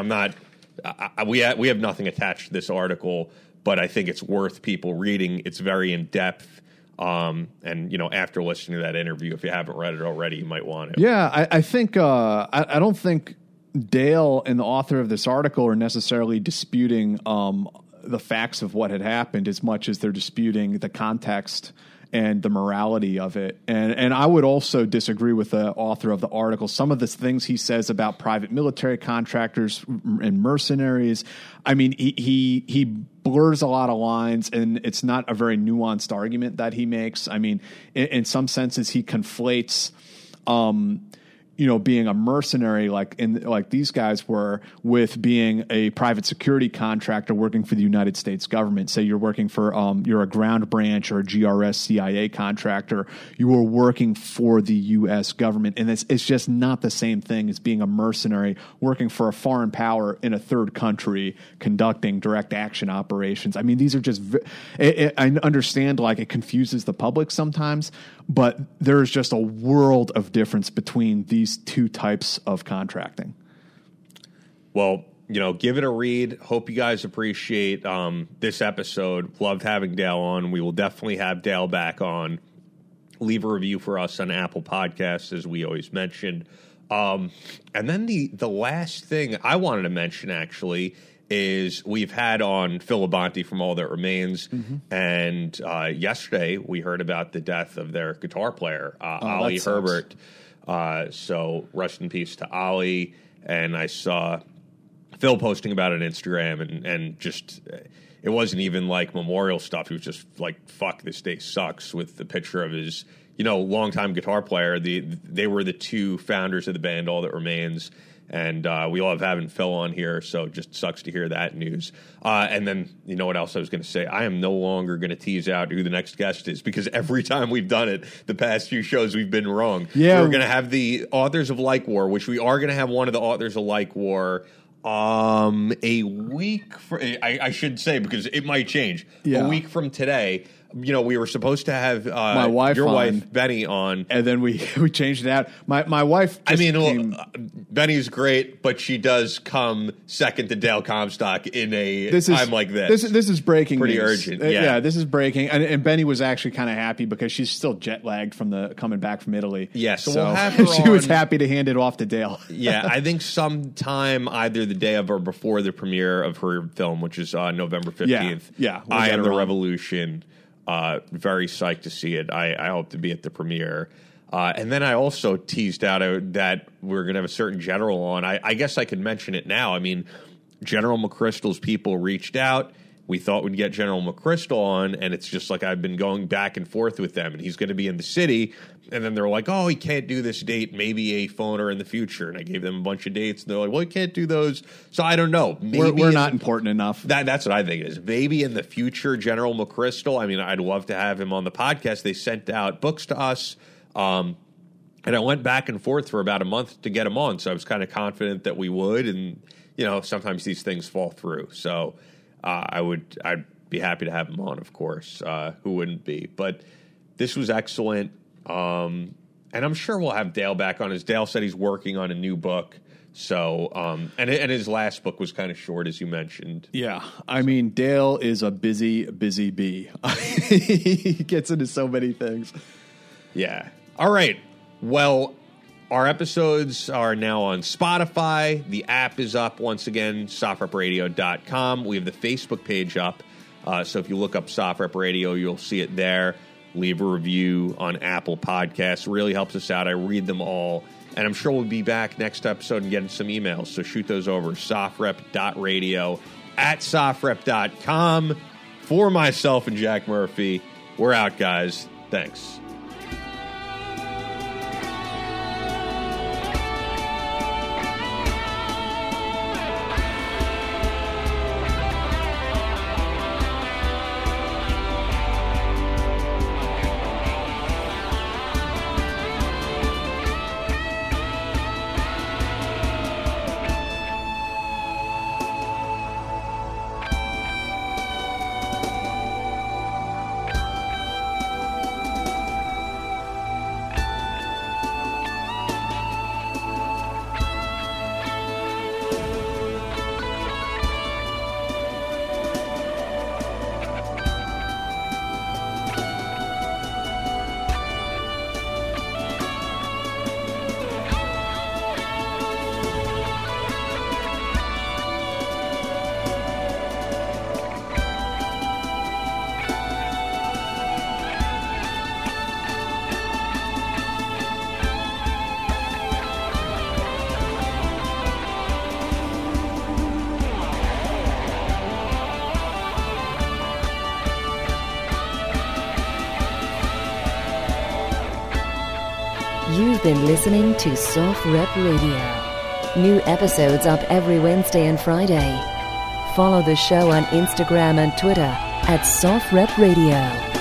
we have nothing attached to this article, but I think it's worth people reading. It's very in depth. And after listening to that interview, if you haven't read it already, you might want to. Yeah, I think I don't think Dale and the author of this article are necessarily disputing the facts of what had happened as much as they're disputing the context and the morality of it. And I would also disagree with the author of the article. Some of the things he says about private military contractors and mercenaries, I mean, he blurs a lot of lines, and it's not a very nuanced argument that he makes. I mean, in some senses, he conflates being a mercenary like these guys were with being a private security contractor working for the United States government. Say you're working for you're a ground branch or a GRS CIA contractor. You are working for the U.S. government, and it's just not the same thing as being a mercenary working for a foreign power in a third country conducting direct action operations. I mean, these are just I understand like it confuses the public sometimes, but there is just a world of difference between these two types of contracting. Well, give it a read. Hope you guys appreciate this episode. Loved having Dale on. We will definitely have Dale back on. Leave a review for us on Apple Podcasts, as we always mentioned. And then the last thing I wanted to mention, actually, is we've had on Phil Labonte from All That Remains, and yesterday we heard about the death of their guitar player, Ollie Herbert. So rest in peace to Ollie. And I saw Phil posting about it on Instagram, and just it wasn't even like memorial stuff. He was just like, "Fuck, this day sucks," with the picture of his longtime guitar player. They were the two founders of the band All That Remains. And we love having Phil on here, so it just sucks to hear that news. And then, you know what else I was going to say? I am no longer going to tease out who the next guest is, because every time we've done it, the past few shows, we've been wrong. Yeah. We're going to have the authors of Like War, which we are going to have one of the authors of Like War a week. I should say, because it might change. Yeah. A week from today. we were supposed to have my wife your on, wife, Benny, on. And then we changed it out. My wife Benny's great, but she does come second to Dale Comstock in a time like this. This is breaking Pretty news. urgent. Yeah, this is breaking. And Benny was actually kind of happy because she's still jet lagged from coming back from Italy. Yeah, so we'll have her she was happy to hand it off to Dale. Yeah, I think sometime either the day of or before the premiere of her film, which is November 15th. Yeah. I Am the Revolution. Very psyched to see it. I hope to be at the premiere. And then I also teased out that we're going to have a certain general on. I guess I could mention it now. I mean, General McChrystal's people reached out. We thought we'd get General McChrystal on, and it's just like I've been going back and forth with them, and he's going to be in the city. And then they're like, oh, he can't do this date, maybe a phoner in the future. And I gave them a bunch of dates, and they're like, well, he can't do those. So I don't know. Maybe we're not important enough. That's what I think it is. Maybe in the future, General McChrystal, I mean, I'd love to have him on the podcast. They sent out books to us, and I went back and forth for about a month to get him on. So I was kind of confident that we would, and, sometimes these things fall through. So I'd be happy to have him on, of course. Who wouldn't be? But this was excellent. And I'm sure we'll have Dale back on. As Dale said, he's working on a new book. So, and his last book was kind of short, as you mentioned. Yeah. I mean, Dale is a busy bee. He gets into so many things. Yeah. All right. Well, our episodes are now on Spotify. The app is up once again, softrepradio.com. We have the Facebook page up. So if you look up Soft Rep Radio, you'll see it there. Leave a review on Apple Podcasts. Really helps us out. I read them all. And I'm sure we'll be back next episode and getting some emails. So shoot those over. softrep.radio @softrep.com. For myself and Jack Murphy, we're out, guys. Thanks. You've been listening to Soft Rep Radio. New episodes up every Wednesday and Friday. Follow the show on Instagram and Twitter @Soft Rep Radio.